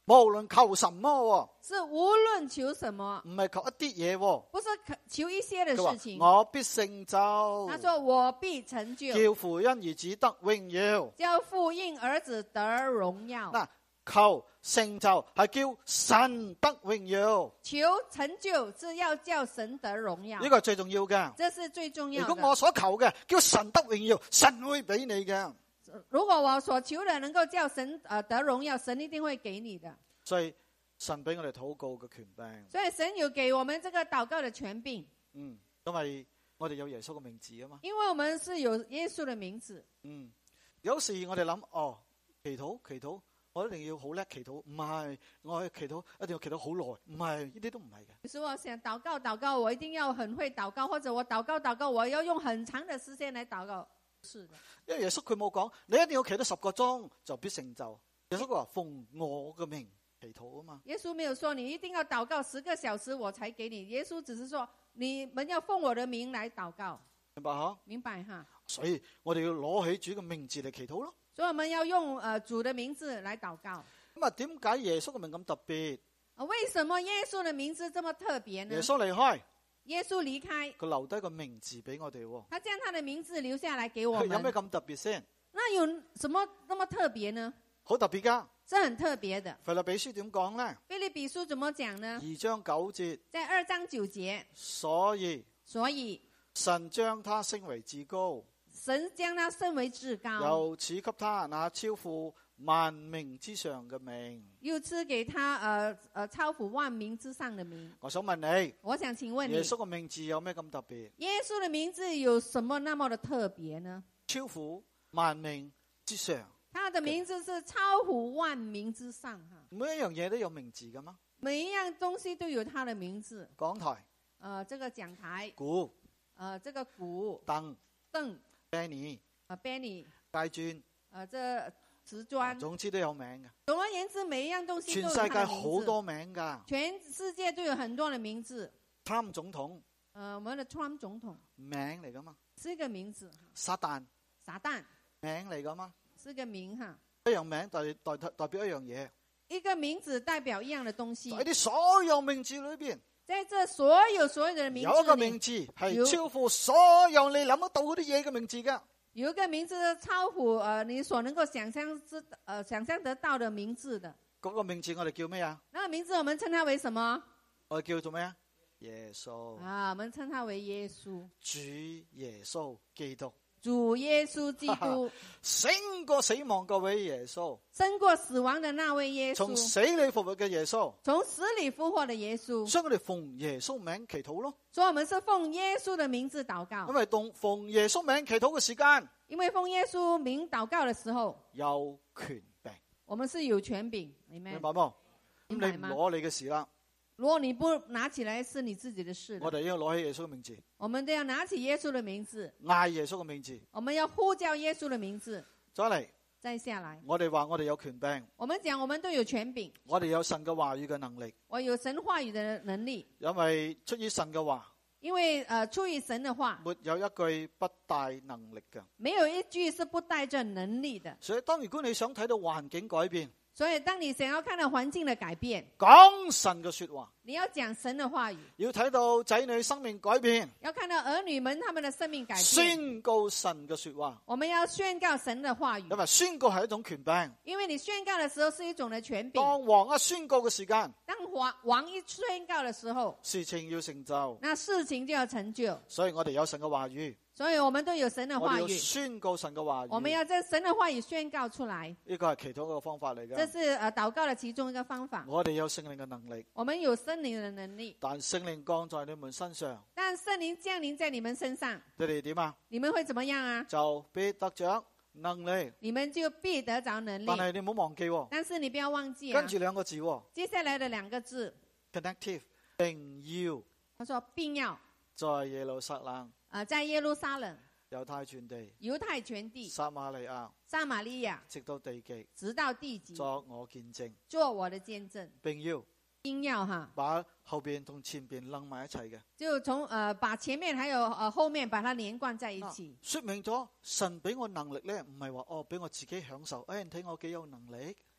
無論求什麼喎， 是無論求什麼， 唔係求一啲嘢喎。 不是求一些的事情。 我必成就。 他說我必成就， 叫父因兒子得榮耀。 叫父因兒子得榮耀。 嗱，求成就係叫神得榮耀。 求成就是要叫神得榮耀。 呢個係最重要嘅。 這是最重要的。 如果我所求嘅叫神得榮耀，神會俾你嘅。 如果我所求的能夠叫神呃得榮耀，神一定會給你的。 所以神俾我哋禱告嘅權柄。 所以神有給我們這個禱告的權柄。 嗯，因為我哋有耶穌嘅名字啊嘛。 因為我們是有耶穌的名字。 嗯，有時我哋諗哦，祈禱祈禱，我一定要好叻祈禱，唔係，我祈禱一定要祈禱好耐，唔係，呢啲都唔係嘅。 有時我想禱告禱告，我一定要很會禱告，或者我禱告禱告，我要用很長的時間來禱告。是的， 因為耶穌佢冇講，你一定要祈禱十個鐘就必成就。耶穌佢話奉我嘅名祈禱啊嘛。 耶穌沒有說你一定要禱告十個小時我才給你，耶穌只是說你們要奉我的名來禱告。 明白吓？ 明白哈。 所以我哋要攞起主嘅名字嚟祈禱咯。 所以我們要用呃主的名字來禱告。 咁啊，點解耶穌嘅名咁特別？ 啊，為什麼耶穌的名字這麼特別呢？ 耶穌離開， 耶穌離開， 佢留低個名字俾我哋。 他將他的名字留下來給我們。 有咩咁特別先？ 那有什麼那麼特別呢？ 好特別噶， 是很特別的。 腓立比書點講呢？ 腓立比書怎麼講呢？ 二章九節， 在二章九節。 所以， 所以神將他升為至高， 神將他升為至高， 又賜給他那超乎萬名之上嘅名， 又賜給他呃呃超乎萬名之上的名。 我想問你， 我想請問你， 耶穌嘅名字有咩咁特別？ 耶穌的名字有什麼那麼的特別呢？ 超乎萬名之上， 他的名字是超乎萬名之上哈。 每一樣嘢都有名字噶嘛？ 每一樣東西都有他的名字。 講台， 呃，這個講台， 鼓， 呃，這個鼓， 凳， 凳， Benny， 呃，Benny， 階磚， 呃，這瓷磚， 總之都有名嘅。 總而言之，每一樣東西都全有它的名字。 世界好多名噶， 全世界都有很多的名字。 Trump 總統， 呃，我們的 Trump 總統名嚟噶嘛？ 是一個名字。 撒旦， 撒旦名嚟噶嘛？ 是一個名哈。 一樣名代代代表一樣嘢。 一個名字代表一樣的東西。 喺啲所有名字裏邊， 在這所有所有的名字裏， 有一個名字係超乎所有你諗得到嗰啲嘢嘅名字噶。 有一個名字是超乎呃你所能夠想象之呃想象得到的名字的。 嗰個名字我哋叫咩啊？ 那個名字我們稱它為什麼？ 我哋叫做咩啊？耶穌。 啊，我們稱它為耶穌。 主耶穌基督。 主耶穌基督。 勝過死亡嗰位耶穌。 勝過死亡的那位耶穌。 從死裏復活嘅耶穌。 從死裏復活的耶穌。 所以我哋奉耶穌名祈禱咯。 所以我們是奉耶穌的名字禱告。 因為當奉耶穌名祈禱嘅時間， 因為奉耶穌名禱告的時候有權柄。 我們是有權柄，明白冇？咁你唔嗎攞你嘅事啦。 如果你不拿起來，是你自己的事。 我哋要攞起耶穌嘅名字。 我們都要拿起耶穌的名字， 嗌耶穌嘅名字。 我們要呼叫耶穌的名字。 再嚟， 再下來， 我哋話我哋有權柄。 我們講我們都有權柄。 我哋有神嘅話語嘅能力。 我有神話語的能力。 因為出於神嘅話。 因為呃，出於神的話， 沒有一句不帶能力嘅。 沒有一句是不帶着能力的。 所以當如果你想睇到環境改變， 所以當你想要看到環境的改變， 講神嘅說話， 你要講神的話語， 要睇到仔女生命改變， 要看到兒女們他們的生命改變， 宣告神嘅說話。 我們要宣告神的話語， 因為宣告係一種權柄。 因為你宣告的時候是一種的權柄。 當王一宣告嘅時間， 當王王一宣告的時候， 事情要成就， 那事情就要成就。 所以我哋有神嘅話語， 所以我們都有神的話語， 我哋要宣告神嘅話語， 我們要將神的話語宣告出來。 呢個係祈禱嘅方法嚟嘅。 這是呃禱告的其中一個方法。 我哋有聖靈嘅能力， 我們有聖靈的能力， 但聖靈降在你們身上， 但聖靈降臨在你們身上， 你哋點啊？ 你們會怎麼樣啊？ 就必得着能力， 你們就必得着能力。 但係你唔好忘記， 但是你不要忘記啊， 跟住兩個字， 接下來的兩個字 connective， 並要， 他說並要在耶路撒冷， 呃，在耶路撒冷、 猶太全地、 猶太全地、 撒瑪利亞， 撒瑪利亞， 直到地極， 直到地極， 作我見證， 做我的見證。 並要並要哈， 把後邊同前邊楞埋一齊嘅， 就從呃把前面還有呃後面把它連貫在一起， 說明咗神俾我能力咧，唔係話哦俾我自己享受，誒、哎、你睇我幾有能力。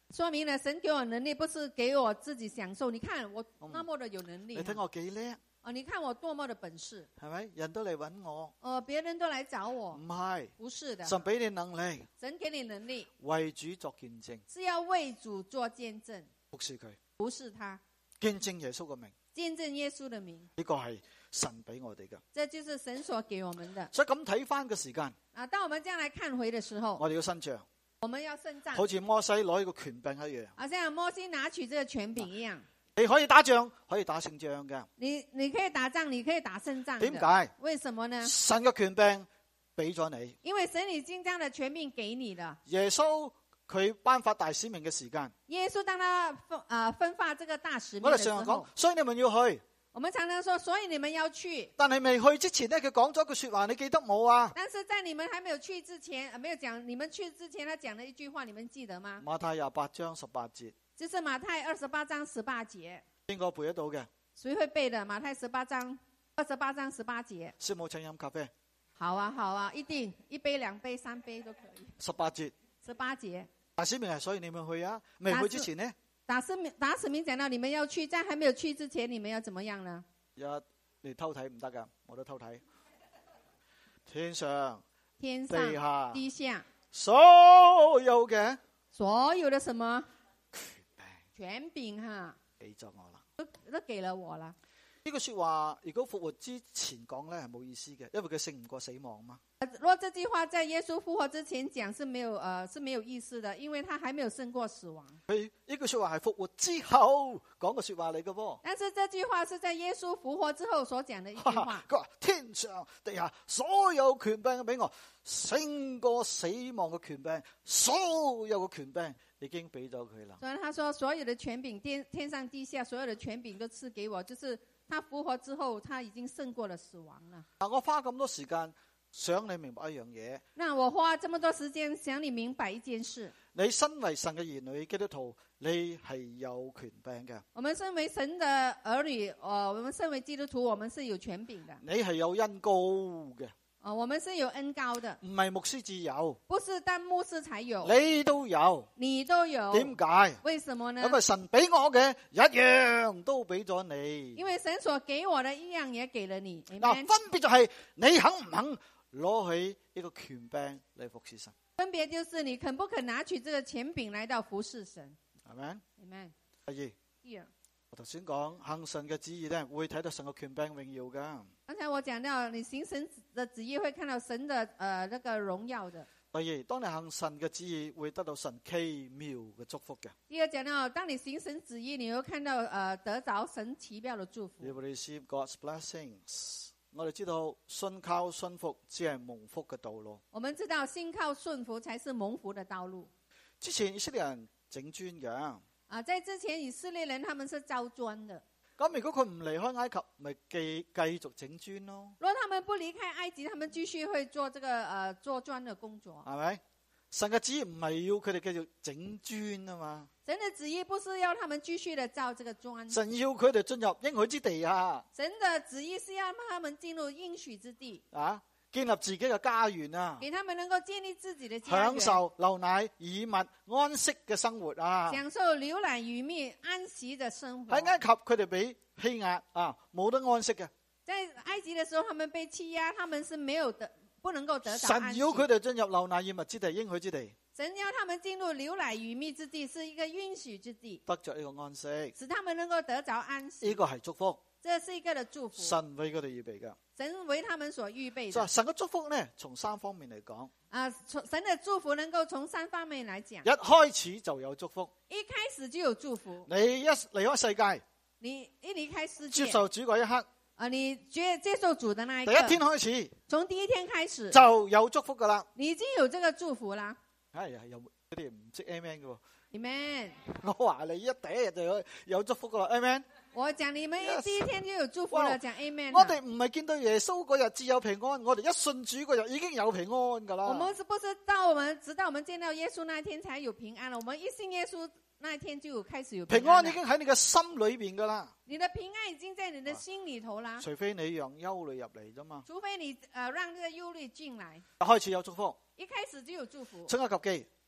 說明了神給我能力不是給我自己享受。你看我那麼的有能力， 你睇我幾叻， 哦，你看我多麼的本事， 係咪？人都嚟揾我， 哦，別人都來找我， 唔係， 不是的， 神俾你能力， 神給你能力， 為主作見證， 是要為主做見證， 服侍佢， 不是他， 見證耶穌嘅名， 見證耶穌的名， 呢個係神俾我哋嘅， 這就是神所給我們的。 所以咁睇翻嘅時間， 啊，當我們這樣來看回的時候， 我哋要伸張， 我們要伸張， 好似摩西攞呢個權柄一樣， 好像摩西拿取這個權柄一樣。 你可以打仗，可以打勝仗嘅。 你你可以打仗，你可以打勝仗。 點解？ 為什麼呢？ 神嘅權柄俾咗你， 因為神已經將的權柄給你了。 耶穌佢頒發大使命嘅時間， 耶穌當他分啊、呃、分發這個大使命我哋的時候， 常常講，所以你們要去。 我們常常說，所以你們要去。 但係未去之前呢，佢講咗句說話，你記得冇啊？ 但是在你們還沒有去之前，呃、沒有講你們去之前，他講了一句話，你們記得嗎？ 馬太廿八章十八節， 就是馬太二十八章十八節。 邊個背得到嘅？ 誰會背的？馬太十八章二十八章十八節。 師母請飲咖啡。 好啊，好啊，一定一杯、兩杯、三杯都可以。 十八節。 十八節。 大使命係所以你們去啊，未去之前呢？ 打使命打使命講到你們要去，在還沒有去之前，你們要怎麼樣呢？ 一你偷睇唔得噶，我都偷睇。天上、 天上、 地下、 地下， 所有嘅所有的什麼權柄， 權柄哈， 俾咗我啦， 都都給了我啦。 呢句說話如果復活之前講咧係冇意思嘅，因為佢勝唔過死亡嘛。 如果這句話在耶穌復活之前講是沒有，呃，是沒有意思的，因為他還沒有勝過死亡。 佢呢句說話係復活之後講嘅說話嚟嘅噃。 但是這句話是在耶穌復活之後所講的一句話。 佢話天上地下所有權柄俾我，勝過死亡嘅權柄，所有嘅權柄已經俾咗佢啦。 所以他說所有的權柄，天天上地下所有的權柄都賜給我，就是他復活之後，他已經勝過了死亡了。 嗱，我花咁多時間想你明白一樣嘢。 那我花這麼多時間想你明白一件事。 你身為神嘅兒女基督徒，你係有權柄嘅。 我們身為神的兒女，呃，我們身為基督徒，我們是有權柄的。 你係有恩膏嘅。 哦，我們是有恩膏的， 唔係牧師至有， 不是單牧師才有， 你都有， 你都有。 點解？ 為什麼呢？ 因為神俾我嘅一樣都俾咗你。 因為神所給我的一樣也給了你。 嗱，分別就係你肯唔肯攞起呢個權柄嚟服侍神。 分別就是你肯不肯拿取這個權柄來到服侍神。 係咪？ 阿門。 第二， 第二， 我頭先講行神嘅旨意咧，會睇到神嘅權柄榮耀噶。 剛才我講到，你行神的旨意會看到神的，呃，那個榮耀的。 第二，當你行神嘅旨意，會得到神奇妙嘅祝福嘅。 第二講到，當你行神旨意，你會看到，呃，得着神奇妙的祝福。 You will receive God's blessings。我哋知道信靠信服只係蒙福嘅道路。 我們知道信靠順服才是蒙福的道路。 之前以色列人整磚嘅。 啊，在之前以色列人他們是造磚的。 咁如果佢唔離開埃及，咪繼繼續整磚咯。 如果他們不離開埃及，他們繼續會做這個，呃，做磚的工作。 係咪？神嘅旨意唔係要佢哋繼續整磚啊嘛。 神的旨意不是要他們繼續的造這個磚。 神要佢哋進入應許之地啊。 神的旨意是要他們進入應許之地。 啊，建立自己嘅家園啊。 給他們能夠建立自己的家園。 享受流奶與蜜安息嘅生活啊。 享受流奶與蜜安息嘅生活。 喺埃及佢哋俾欺壓啊，冇得安息嘅。 在埃及嘅時候，他們被欺壓，他們是沒有得，不能夠得到安息。 神要佢哋進入流奶與蜜之地，應許之地。 神要他們進入流奶與蜜之地，是一個應許之地， 得着呢個安息， 使他們能夠得着安息。 呢個係祝福， 這是一個的祝福。 神為佢哋預備嘅， 神為他們所預備的。 所以神嘅祝福呢，從三方面嚟講。 啊，從神的祝福能夠從三方面來講。 一開始就有祝福， 一開始就有祝福。 你一離開世界， 你一離開世界， 接受主嗰一刻， 啊，你接接受主的那一刻， 第一天開始， 從第一天開始就有祝福噶啦。 你已經有這個祝福啦。 哎呀，有嗰啲唔識 Amen 嘅喎。 Amen。 我話你一第一日就有有祝福噶啦 ，Amen。 我講你們第一天就有祝福了，講 Amen。 我哋唔係見到耶穌嗰日至有平安，我哋一信主嗰日已經有平安噶啦。 我們是不是到我們直到我們見到耶穌那一天才有平安了？我們一信耶穌那一天就有開始有平安。 平安已經喺你嘅心裏邊噶啦。 你的平安已經在你的心裏頭啦。 除非你讓憂慮入嚟啫嘛。 除非你誒、呃、讓這個憂慮進來。 開始有祝福。 一開始就有祝福。 出埃及記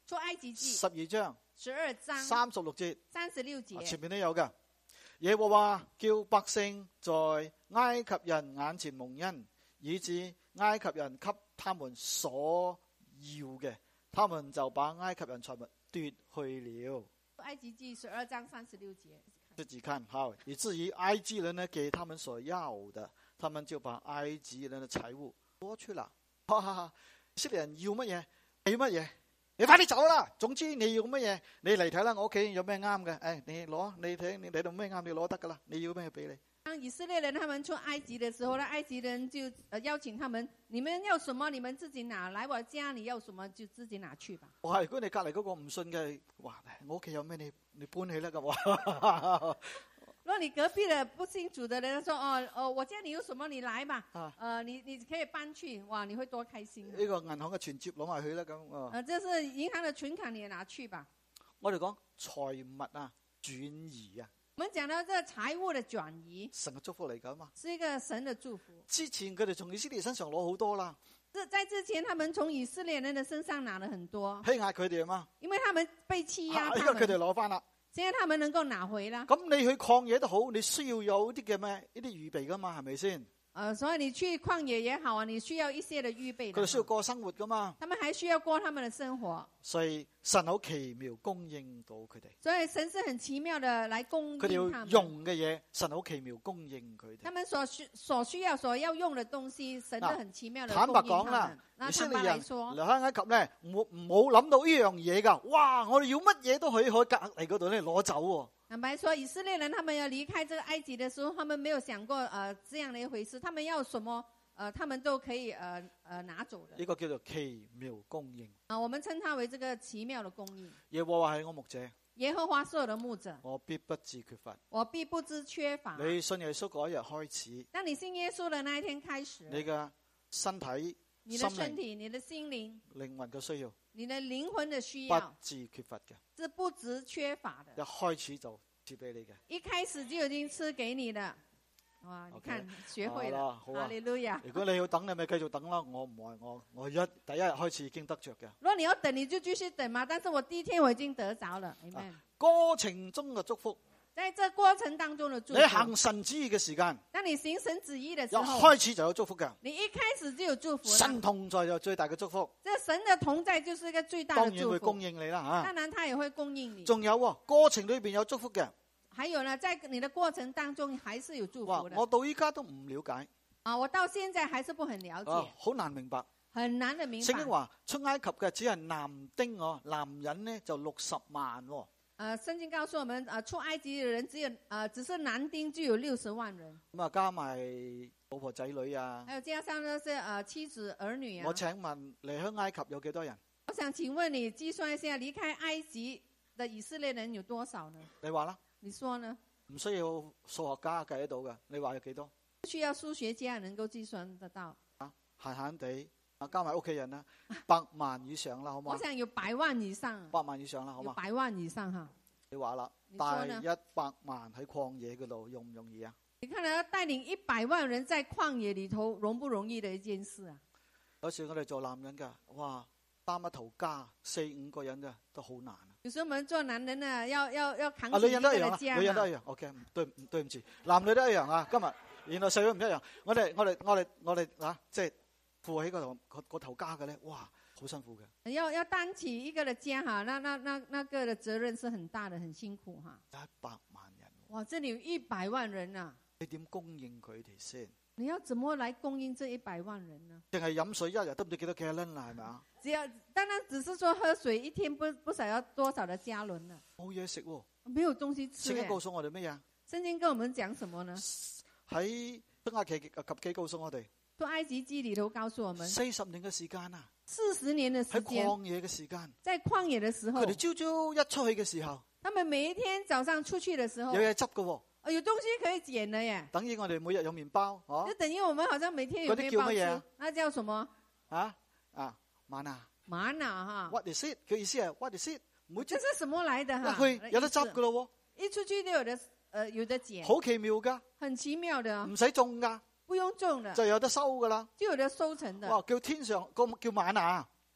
出埃及記十二章十二章三十六節， 三十六節， 前面都有嘅。耶和華叫百姓在埃及人眼前蒙恩，以致埃及人給他們所要嘅，他們就把埃及人財物奪去了。 埃及記十二章三十六節， 自己看好，以至於埃及人呢給他們所要的，他們就把埃及人的財物攞去了。哈哈哈！以色列人要乜嘢？要乜嘢？你快啲走啦！總之你要乜嘢，你嚟睇啦，我屋企有咩啱嘅，誒，你攞，你睇你睇到咩啱，你攞得噶啦，你要咩俾你。 當以色列人他們出埃及的時候呢，埃及人就、呃、邀請他們，你們要什麼你們自己拿，來我家你要什麼就自己拿去吧。 哇！如果你隔籬嗰個唔信嘅，哇！我屋企有咩你你搬起啦咁哇！ 如果你隔壁的不信主的人說，哦哦，我家裏有什麼你來吧， 啊， 呃，你你可以搬去，哇，你會多開心啊。 呢個銀行嘅存摺攞埋去啦咁啊。 呃，這是銀行的存款，你也拿去吧。 我哋講財物啊，轉移啊。 我們講到這個財物的轉移， 神嘅祝福嚟噶嘛？ 是一個神的祝福。 之前佢哋從以色列身上攞好多啦， 在之前，他們從以色列人的身上拿了很多， 欺壓佢哋啊嘛， 因為他們被欺壓， 而家佢哋攞翻啦。 現在他們能夠拿回啦。 咁你去曠野都好，你需要有啲嘅咩？呢啲預備噶嘛，係咪先？ 呃，所以你去曠野也好啊，你需要一些的預備。 佢哋需要過生活噶嘛， 他們還需要過他們的生活。 所以神好奇妙供應到佢哋。 所以神是很奇妙的來供應佢哋要用嘅嘢，神好奇妙供應佢哋。 他們所需所需要所要用的東西，神都很奇妙的供應。坦白講啦， 那坦白來說， 離開埃及咧，冇冇諗到呢樣嘢噶。哇！我哋要乜嘢都可以去隔籬嗰度咧攞走喎。 坦白說，以色列人他們要離開這個埃及的時候，他們沒有想過呃這樣的一回事。他們要什麼，呃，他們都可以呃呃拿走的。 呢個叫做奇妙供應。 啊，我們稱它為這個奇妙的供應。 耶和華係我牧者， 耶和華是我的牧者， 我必不致缺乏。 我必不知缺乏。 你信耶穌嗰日開始， 當你信耶穌的那一天開始， 你嘅身體、 你的身體、你的心靈、 靈魂嘅需要， 你的靈魂的需要， 不致缺乏嘅， 是不知缺乏的。 一開始就賜俾你嘅， 一開始就已經賜給你的。哇，你看 Okay. 學會了， 好啊， 哈利路亞。 如果你要等，你咪繼續等啦。我唔係我，我一第一日開始已經得着嘅。 如果你要等，你就繼續等嘛。但是我第一天我已經得着了。Amen。 過程中嘅祝福， 在這過程當中的祝福， 你行神旨意嘅時間， 當你行神旨意的時一候， 開始就有祝福嘅。 你一開始就有祝福。 神同在就最大嘅祝福。 這神的同在就是一個最大的祝福。 當然會供應你啦吓。 當然，他也會供應你。 仲有過程裏邊有祝福嘅。 還有呢，在你的過程當中還是有祝福的。 我到依家都唔了解。 啊，我到現在還是不很了解。 好、啊、難明白。 很難的明白。 聖經話出埃及嘅只係男丁哦，男人呢就六十萬。誒、 呃，聖經告訴我們，啊，出埃及嘅人只有，啊、呃，只是男丁就有六十萬人。 咁啊，加埋老婆仔女啊。 還有加上呢，是啊妻子兒女啊。 我請問離開埃及有幾多人？ 我想請問你計算一下，離開埃及的以色列人有多少呢？ 你話啦。 你說呢？ 唔需要數學家計得到嘅，你話有幾多？ 需要數學家能夠計算得到。 啊，閒閒地啊，加埋屋企人啦，百萬以上啦，好嘛？ 我想有百萬以上。 百萬以上啦，好嘛？ 百萬以上哈。 你話啦，帶一百萬喺曠野嗰度容唔容易啊？ 你看要帶領一百萬人在曠野裏頭，容不容易的一件事啊？ 有時我哋做男人噶，哇，擔一頭家四五個人嘅都好難啊。 有時候我們做男人呢，要要要扛起一個的家。 啊， 女人都一樣，女人都一樣。OK， 對對唔住，男女都一樣啊。今日原來社會唔一樣。我哋我哋我哋我哋啊，即係負起個頭個個頭家嘅咧，哇，好辛苦嘅。 要要擔起一個的家哈，那那那那個的責任是很大的，很辛苦哈。 一百萬人。 哇，這裏有一百萬人啊！ 你點供應佢哋先？ 你要怎麼來供應這一百萬人呢？ 淨係飲水一日都唔知幾多 gallon 啦，係咪啊？ 只要當然只是說喝水一天不不少要多少的加侖啦。 冇嘢食喎， 沒有東西吃。 聖經告訴我哋乜嘢？ 聖經跟我們講什麼呢？ 喺出埃及記告訴我哋， 出埃及記裏頭告訴我們， 四十年嘅時間啊， 四十年嘅時間， 喺曠野嘅時間， 在曠野嘅時候， 佢哋朝朝一出去嘅時候， 他們每一天早上出去嘅時候， 有嘢執嘅。 有東西可以撿的耶， 等於我哋每日有麵包，哦、 就等於我們好像每天有麵包吃，那叫什麼？ 啊啊，瑪納， 瑪納哈 ？What is it？佢意思係 What is it？每這是什麼來的哈？ 去有得執噶咯， 一出去都有得，呃，有得撿， 好奇妙噶， 很奇妙的， 唔使種噶， 不用種的， 就有得收噶啦， 就有得收成的。 哇，叫天上個叫瑪納，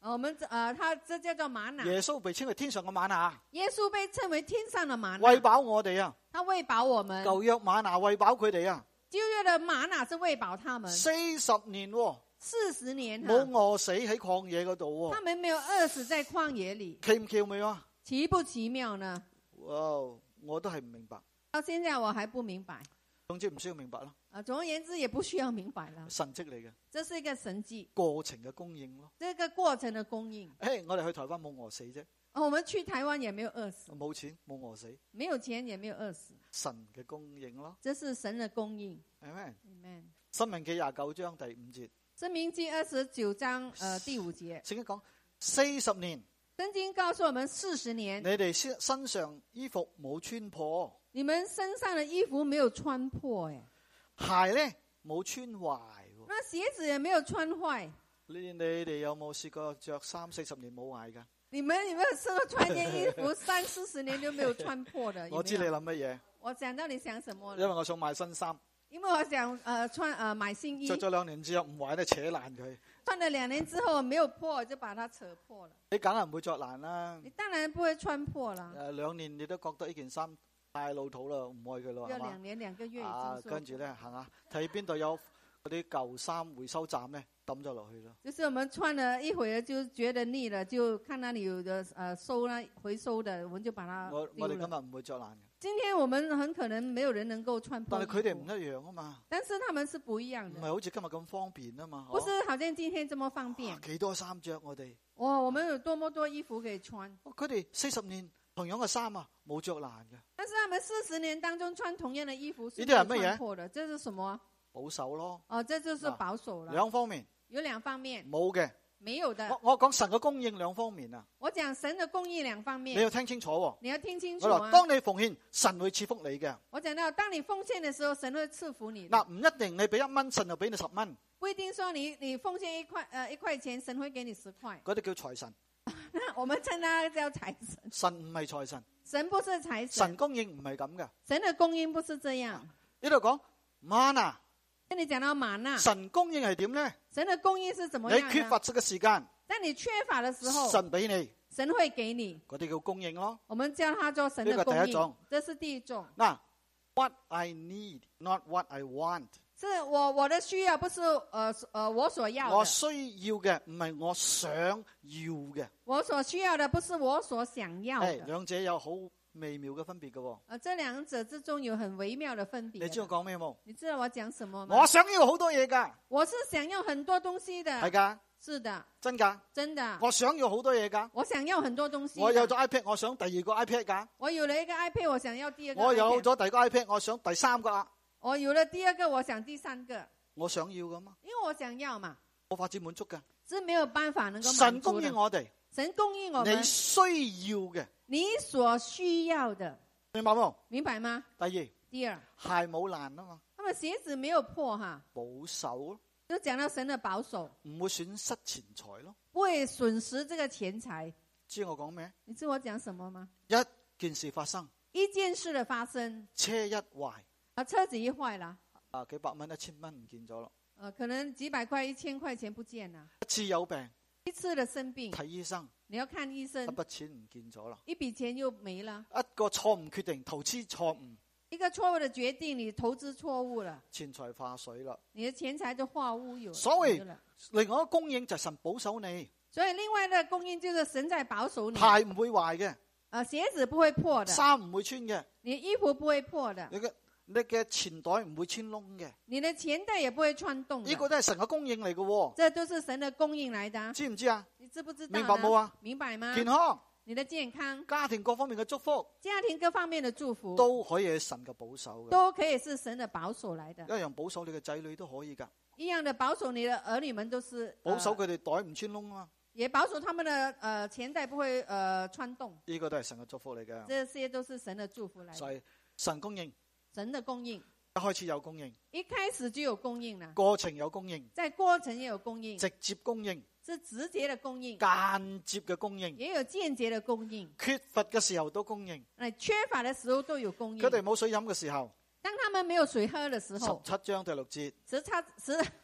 我們呃，他這叫做瑪拿。 耶穌被稱為天上嘅瑪拿。 耶穌被稱為天上的瑪拿。 餵飽我哋啊！ 他餵飽我們。 舊約瑪拿餵飽佢哋啊！ 舊約的瑪拿是餵飽他們。 四十年喎、哦。 四十年冇餓死喺曠野嗰度喎。 他們沒有餓死在曠野裏。 奇唔奇妙啊？ 奇不奇妙呢？ 哇！我都係唔明白。 到現在我還不明白。 總之唔需要明白啦。 啊，總而言之也不需要明白啦。 神蹟嚟嘅。 這是一個神蹟。 過程嘅供應咯。 這個過程的供應。 誒，我哋去台灣冇餓死啫。 我們去台灣也沒有餓死。 冇錢冇餓死。 沒有錢也沒有餓死。 神嘅供應咯。 這是神的供應。 Amen。 Amen。 申命記廿九章第五節。 申命記二十九章，呃，第五節。 聖經講四十年。 聖經告訴我們四十年。 你哋身身上衣服冇穿破。 你們身上的衣服沒有穿破，誒。 鞋咧冇穿壞。 那鞋子也沒有穿壞。 你你哋有冇試過着三四十年冇壞噶？ 你們有沒有試過穿件衣服三四十年都沒有穿破的？有有我知你諗乜嘢。 我想到你想什麼？ 因為我想買新衫。 因為我想，呃，穿，呃，買新衣。着咗兩年之後唔壞咧，扯爛佢。 穿了兩年之後沒有破，就把它扯破了。 你梗係唔會着爛啦。 你當然不會穿破啦。 誒，兩年你都覺得呢件衫太老土啦，唔愛佢咯，係嘛？ 要兩年兩個月已經。 啊，跟住咧行下睇邊度有嗰啲舊衫回收站咧，抌咗落去咯。 就是我們穿了一會兒就覺得膩了，就看那裡有的呃收啦回收的，我們就把它丟了。 我我哋今日唔會着爛嘅。 今天我們很可能沒有人能夠穿破。 但係佢哋唔一樣啊嘛。 但是他們是不一樣的。 唔係好似今日咁方便啊嘛。 不是好像今天這麼方便。 幾多衫着我哋？ 哇，我們有多麼多衣服可以穿。 佢哋四十年同樣嘅衫啊，冇着爛嘅。 但是他們四十年當中穿同樣的衣服是沒有穿破的，這是什麼？ 保守咯。 哦，這就是保守了。 兩方面。 有兩方面。 冇嘅。 沒有的。 我我講神嘅供應兩方面啊。 我講神的供應兩方面。 你要聽清楚喎。 你要聽清楚啊。當你奉獻，神會賜福你嘅。 我講到，當你奉獻的時候，神會賜福你。 嗱，唔一定你俾一蚊，神就俾你十蚊。 不一定說你你奉獻一塊，呃一塊錢，神會給你十塊。 嗰啲叫財神。 我們稱它叫財神。 神唔係財神。 神不是財神。 神供應唔係咁嘅。 神的供應不是這樣。 呢度講瑪拿。 跟你講到瑪拿。 神供應係點咧？ 神的供應是怎麼樣？ 你缺乏嘅時間。 當你缺乏的時候， 神俾你。 神會給你。 嗰啲叫供應咯。 我們叫它做神的供應。 呢個第一種。 這是第一種。 嗱 ，what I need, not what I want。 是我我的需要，不是呃呃我所要的。 我需要嘅唔係我想要嘅。 我所需要的不是我所想要的。 係兩者有好微妙嘅分別嘅喎。 啊，這兩者之中有很微妙的分別。 你知道我講咩冇？ 你知道我講什麼嗎？ 我想要好多嘢噶。 我是想要很多東西的。 係噶。 是的。 真噶。 真的。 我想要好多嘢噶。 我想要很多東西。 我有咗 iPad， 我想第二個 iPad 噶。 我有了一個 iPad， 我想要第二個 iPad。 我有咗第二個 iPad， 我想第三個啊。 我有了第二個，我想第三個。 我想要噶嘛？ 因為我想要嘛。 冇法子滿足噶。 是沒有辦法能夠滿足。 神供應我哋。 神供應我們。 你需要嘅。 你所需要的。 明白冇？ 明白嗎？ 第二。 第二。 鞋冇爛啊嘛。 他們鞋子沒有破哈。 保守咯。 就講到神的保守。 唔會損失錢財咯。 不會損失這個錢財。 知我講咩？ 你知我講什麼嗎？ 一件事發生。 一件事的發生。 車一壞。 啊，車子一壞了。 啊，幾百蚊、一千蚊唔見咗咯。 呃，可能幾百塊、一千塊錢不見了。 一次有病， 一次的生病， 睇醫生， 你要看醫生， 一筆錢唔見咗啦。 一筆錢又沒了。 一個錯誤決定，投資錯誤。 一個錯誤的決定，你投資錯誤了， 錢財化水啦。 你的錢財就化烏有。 所謂另外一個供應就係神保守你。 所以另外的供應就是神在保守你。 鞋唔會壞嘅， 啊，鞋子不會破的， 衫唔會穿嘅， 你衣服不會破的。 你嘅你嘅錢袋唔會穿窿嘅， 你的錢袋也不會穿洞。 呢個都係神嘅供應嚟嘅。 這都是神的供應來的。 知唔知啊？ 你知不知道？ 明白冇啊？ 明白嗎？ 健康， 你的健康， 家庭各方面嘅祝福， 家庭各方面的祝福都可以係神嘅保守嘅， 都可以是神的保守來的。 一樣保守你嘅仔女都可以噶， 一樣的保守你的兒女們都是保守佢哋袋唔穿窿啊， 也保守他們的呃錢袋不會呃穿洞。 呢個都係神嘅祝福嚟嘅， 這些都是神的祝福來的。 所以神供應， 神的供應。 一開始有供應， 一開始就有供應啦， 過程有供應， 在過程也有供應， 直接供應， 是直接的供應， 間接嘅供應， 也有間接的供應， 缺乏嘅時候都供應， 誒，缺乏的時候都有供應。 佢哋冇水飲嘅時候， 當他們沒有水喝的時候， 十七章第六節， 十七十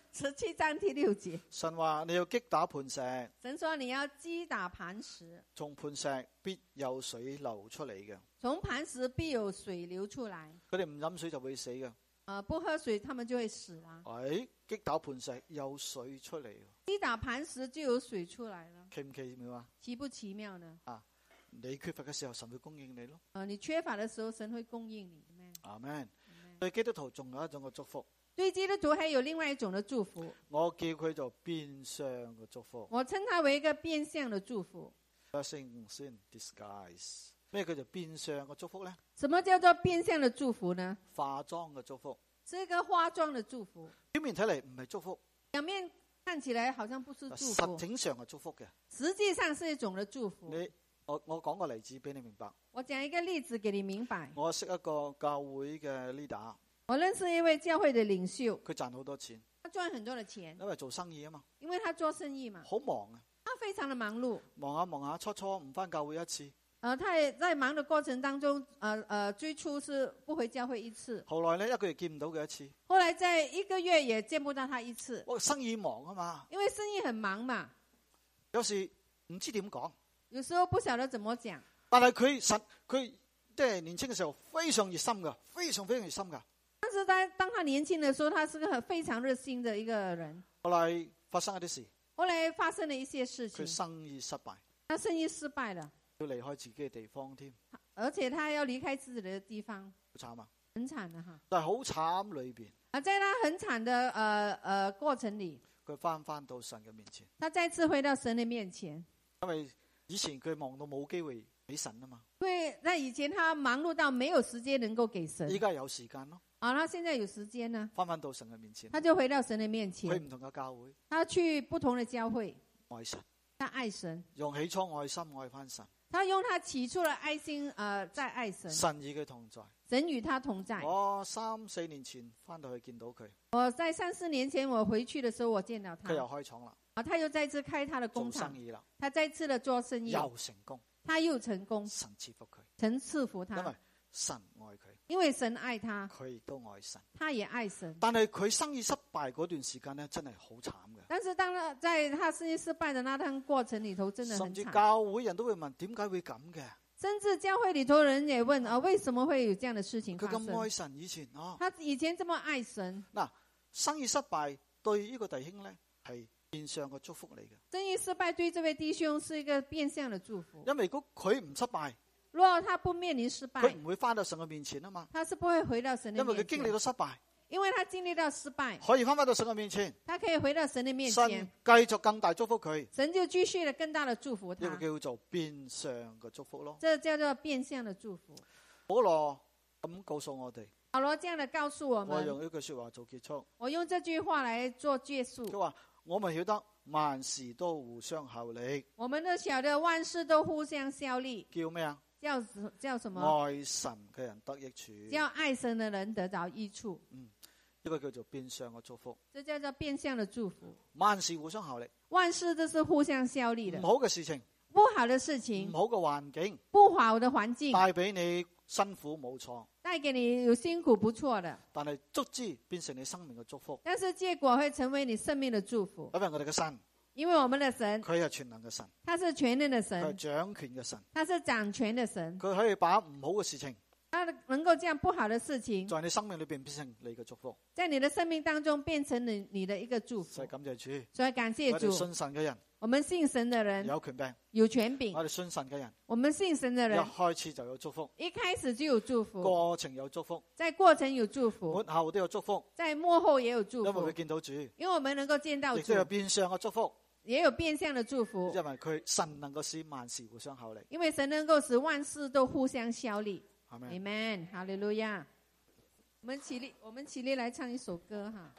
十七章第六節， 神話你要擊打磐石， 神說你要擊打磐石， 從磐石必有水流出嚟嘅。 從磐石必有水流出來。 佢哋唔飲水就會死嘅。 呃，不喝水，他們就會死啦。 喂，擊打磐石有水出嚟， 擊打磐石就有水出來了， 奇唔奇妙啊？ 奇不奇妙呢？ 啊，你缺乏嘅時候，神會供應你咯。 呃，你缺乏的時候，神會供應你。 阿們。對基督徒仲有一種嘅祝福， 對基督徒還有另外一種的祝福， 我叫佢做變相嘅祝福。 我稱它為一個變相的祝福。 Blessings in disguise。咩叫做變相嘅祝福呢？ 什麼叫做變相的祝福呢？ 化妝嘅祝福， 是一個化妝的祝福。 表面睇嚟唔係祝福， 表面看起來好像不是祝福， 實際上係祝福嘅。 實際上是一種的祝福。 你我我講個例子俾你明白。 我講一個例子給你明白。 我識一個教會嘅 leader， 我認識一位教會的領袖， 佢賺好多錢， 他賺很多的錢， 因為做生意啊嘛， 因為他做生意嘛， 好忙啊， 他非常的忙碌， 忙下忙下，初初唔返教會一次， 呃，他也在忙的過程當中，呃呃，最初是不回教會一次， 後來呢一個月見唔到佢一次， 後來在一個月也見不到他一次。 我生意忙啊嘛， 因為生意很忙嘛， 有時唔知點講， 有時候不曉得怎麼講。 但係佢實佢即係年輕嘅時候非常熱心噶，非常非常熱心噶。 但是他當他年輕的時候，他是個很非常熱心的一個人。 後來發生一啲事， 後來發生了一些事情， 佢生意失敗， 他生意失敗了， 要離開自己嘅地方添， 而且他要離開自己的地方， 好慘啊！ 很慘的哈。 但係好慘裏邊， 而在他很慘的呃呃過程裏， 佢翻翻到神嘅面前， 他再次回到神的面前， 因為以前佢忙到冇機會俾神啊嘛， 因為在以前他忙碌到沒有時間能夠給神， 依家有時間咯。 啊，他現在有時間呢， 翻翻到神嘅面前， 他就回到神的面前， 去唔同嘅教會， 他去不同的教會， 愛神， 他愛神， 用起初愛心愛翻神， 他用他起初的愛心，呃，在愛神， 神與佢同在， 神與他同在。 我三四年前翻到去見到佢， 我在三四年前我回去的時候，我見到他， 佢又開廠啦， 啊，他又再次開他的工廠， 做生意啦， 他再次的做生意， 又成功， 他又成功， 神賜福佢， 神賜福因為他， 神愛佢， 因為神愛他， 佢亦都愛神。 他也愛神。 但係佢生意失敗嗰段時間咧，真係好慘嘅。 但是當他在他生意失敗的那段過程裏頭，真的很甚至慘。 教會人都會問：點解會咁嘅？ 甚至教會裏頭人也問：啊，為什麼會有這樣的事情佢發生？ 咁愛神以前啊， 他以前這麼愛神， 嗱，生意失敗對呢個弟兄咧係變相嘅祝福嚟嘅。 生意失敗對這位弟兄是一個變相的祝福。 因為如果佢唔失敗， 如果他不面臨失敗， 佢唔會翻到神嘅面前啊嘛。 他是不會回到神的因為面前。 佢經歷到失敗， 因為他經歷到失敗， 可以翻翻到神嘅面前， 他可以回到神的面神前， 繼續更大祝福佢。 神就繼續的更大的祝福他。 呢個叫做變相嘅祝福咯。 這叫做變相的祝福。 保羅咁告訴我哋， 保羅這樣的告訴我們， 我用呢句說話做結束。 我用這句話來做結束。 佢話：我們曉得萬事都互相效力。 我們都曉得萬事都互相效力。 叫咩啊？ 叫叫什麼？ 愛神嘅人得益處。 叫愛神的人得着益處。 嗯，呢個叫做變相嘅祝福。 這叫做變相的祝福。 萬事互相效力。 萬事都是互相效力的。 唔好嘅事情， 不好的事情， 唔好嘅環境， 不好的環境， 帶俾你辛苦冇錯， 帶給你有辛苦不錯的， 但係卒之變成你生命嘅祝福。 但是結果會成為你生命的祝福。 因為我哋嘅神， 因為我們的神， 佢係全能嘅神， 他是全能的佢係神， 掌權嘅神， 他是掌權的神， 佢可以把唔好嘅事情， 他能夠將不好的事情在你生命裏邊變成你嘅祝福。 在你的生命當中變成你你的一個祝福就係。感謝主。 所以感謝我哋主， 信神嘅人我們信神的人有權柄， 有權柄， 我哋信神嘅人我們信神的一人開始就有祝福， 一開始就有祝福， 過程有祝福， 在過程有祝福末，後都有祝福， 在末後也有祝福因為佢，見到主，亦因為我們能夠見到主都，有變相嘅祝福， 也有變相的祝福， 因為佢神能夠使萬事互相效力。 因為神能夠使萬事都互相效力。 係咪？ Amen，哈利路亞。我們起立，我們起立來唱一首歌哈。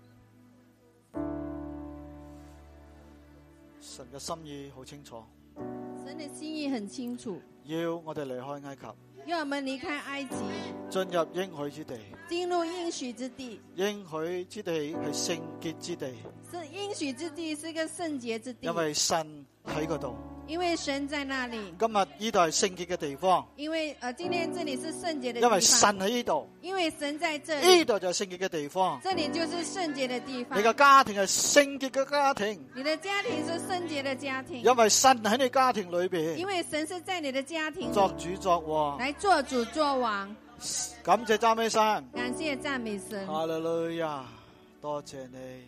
神嘅心意好清楚， 神的心意很清楚， 要我哋離開埃及， 要我們離開埃及， 進入應許之地。 進入應許之地。 應許之地係聖潔之地， 是應許之地，是一個聖潔之地。 因為神喺嗰度。 因為神在那裏。 今日呢度係聖潔嘅地方。 因為呃，今天這裏是聖潔的地方。 因為神喺呢度。 因為神在這裏。 呢度就係聖潔嘅地方。 這裏就是聖潔的地方。 你嘅家庭係聖潔嘅家庭。 你的家庭是聖潔的家庭。 因為神喺你家庭裏邊。 因為神是在你的家庭作主作王。 來做主作王。 感謝讚美神。 感謝讚美神。 哈利路亞，多謝你。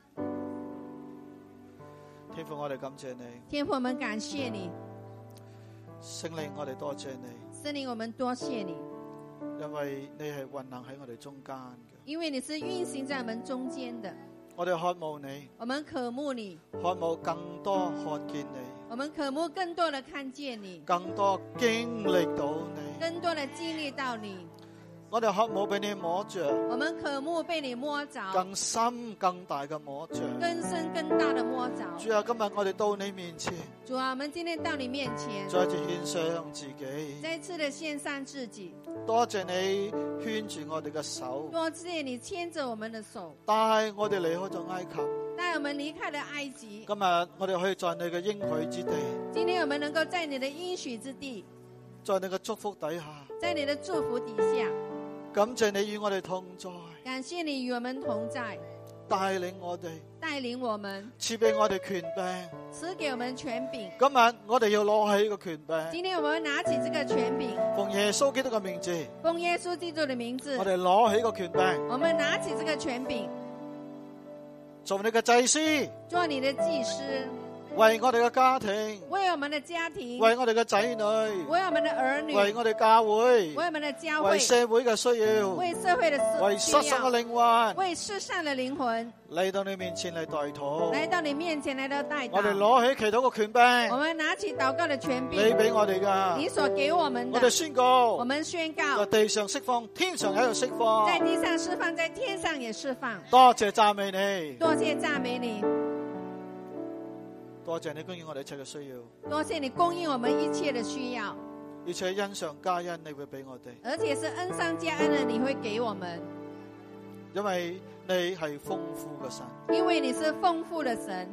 天父，我哋感謝你。 天父，我們感謝你。 聖靈，我哋多謝你。 聖靈，我們多謝你。 因為你係運行喺我哋中間嘅。 因為你是運行在我們中間的。 我哋渴慕你。 我們渴慕你。 渴慕更多看見你。 我們渴慕更多的看見你。 更多經歷到你。 更多的經歷到你。 我哋渴慕被你摸着， 我們渴慕被你摸着， 更深更大嘅摸着， 更深更大的摸着。 主啊，今日我哋到你面前， 主啊，我們今天到你面前， 再次獻上自己， 再次的獻上自己。 多謝你牽住我哋嘅手， 多謝你牽着我們的手， 帶我哋離開咗埃及， 帶我們離開了埃及。 今日我哋可以在你嘅應許之地， 今天我們能夠在你的應許之地， 在你嘅祝福底下， 在你的祝福底下。 感謝你與我哋同在， 感謝你與我們同在， 帶領我哋， 帶領我們， 賜俾我哋權柄， 賜給我們權柄。 今日我哋要攞起呢個權柄， 今天我們拿起這個權柄， 奉耶穌基督嘅名字， 奉耶穌基督的名字， 我哋攞起個權柄， 我們拿起這個權柄， 做你嘅祭司， 做你的祭司。 為我哋嘅家庭， 為我們的家庭， 為我哋嘅仔女， 為我們的兒女， 為我哋教會， 為我們的教會， 為社會嘅需要， 為社會的需要， 為世上嘅靈魂， 為世上的靈魂， 嚟到你面前嚟代禱， 來到你面前來到代禱。 我哋攞起祈禱嘅權柄， 我們拿起禱告的權柄， 你俾我哋噶， 你所給我們的， 我哋宣告， 我們宣告， 在地上釋放，天上喺度釋放， 在地上釋放，在天上也釋放。 多謝讚美你， 多謝讚美你。 多謝你供應我哋一切嘅需要， 多謝你供應我們一切的需要， 而且恩上加恩，你會俾我哋， 而且是恩上加恩的，你會給我們， 因為你係豐富嘅神， 因為你是豐富的神。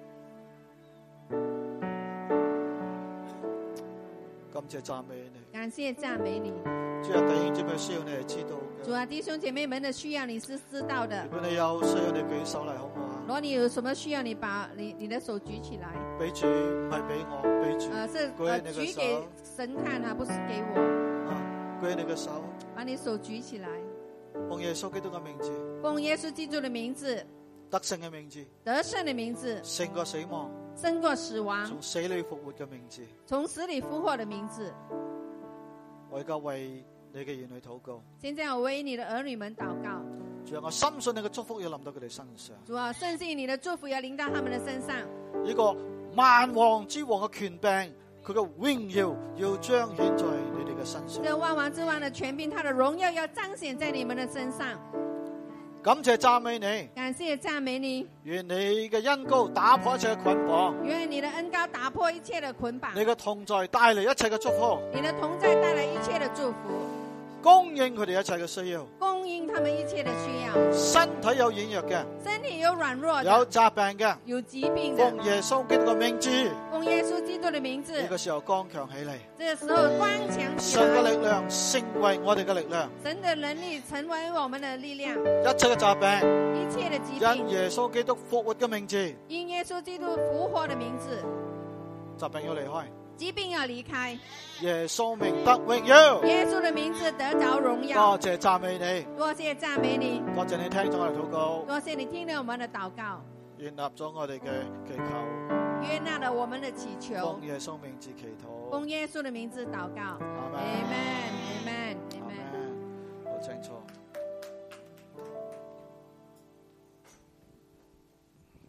感謝讚美你， 感謝讚美你。 主啊，弟兄姊妹需要你係知道嘅， 主啊，弟兄姐妹們的需要你是知道的。 如果你有需要，你舉手嚟好唔好啊？ 如果你有什麼需要，你把你你的手舉起來。 俾主唔係俾我，俾主。 呃，是舉呃你嘅手舉給神看啊，不是給我。 啊，舉你嘅手， 把你手舉起來。 奉耶穌基督嘅名字， 奉耶穌基督的名字， 得勝嘅名字， 得勝的名字， 勝過死亡， 勝過死亡， 從死裏復活嘅名字， 從死裏復活的名字。 我而家為你嘅兒女禱告。 現在我為你的兒女們禱告。 主啊，我深信你嘅祝福要臨到佢哋身上。 主啊，深信你的祝福要臨到他們的身上。 呢個萬王之王嘅權柄，佢嘅榮耀要彰顯在你哋嘅身上。 這萬王之王的權柄，他的榮耀要彰顯在你們的身上。 感謝讚美你， 感謝讚美你。 願你嘅恩膏打破一切嘅捆綁， 願你的恩膏打破一切的捆綁。 你嘅同在帶嚟一切嘅祝福， 你的同在帶來一切的祝福， 供應佢哋一切嘅需要， 供應他們一切的需要。 身體有軟弱嘅， 身體有軟弱的， 有疾病嘅， 有疾病的， 奉耶穌基督嘅名字， 奉耶穌基督的名字。 呢個時候剛強起嚟， 這個時候剛強起神嘅來， 力量成為我哋嘅力量， 神的能力成為我們的力量。 一切嘅疾病， 一切的疾病， 因耶穌基督復活嘅名字， 因耶穌基督復活的名字， 疾病要離開， 疾病要離開， 耶穌名得榮耀。 耶穌的名字得着榮耀。 多謝讚美你， 多謝讚美你， 多謝你聽咗我哋禱告， 多謝你聽了我們的禱告， 悅納咗我哋嘅祈求， 悅納了我們的祈求奉，耶穌名字祈禱， 奉耶穌的名字禱告。 阿門， Amen，Amen，Amen。 好清楚。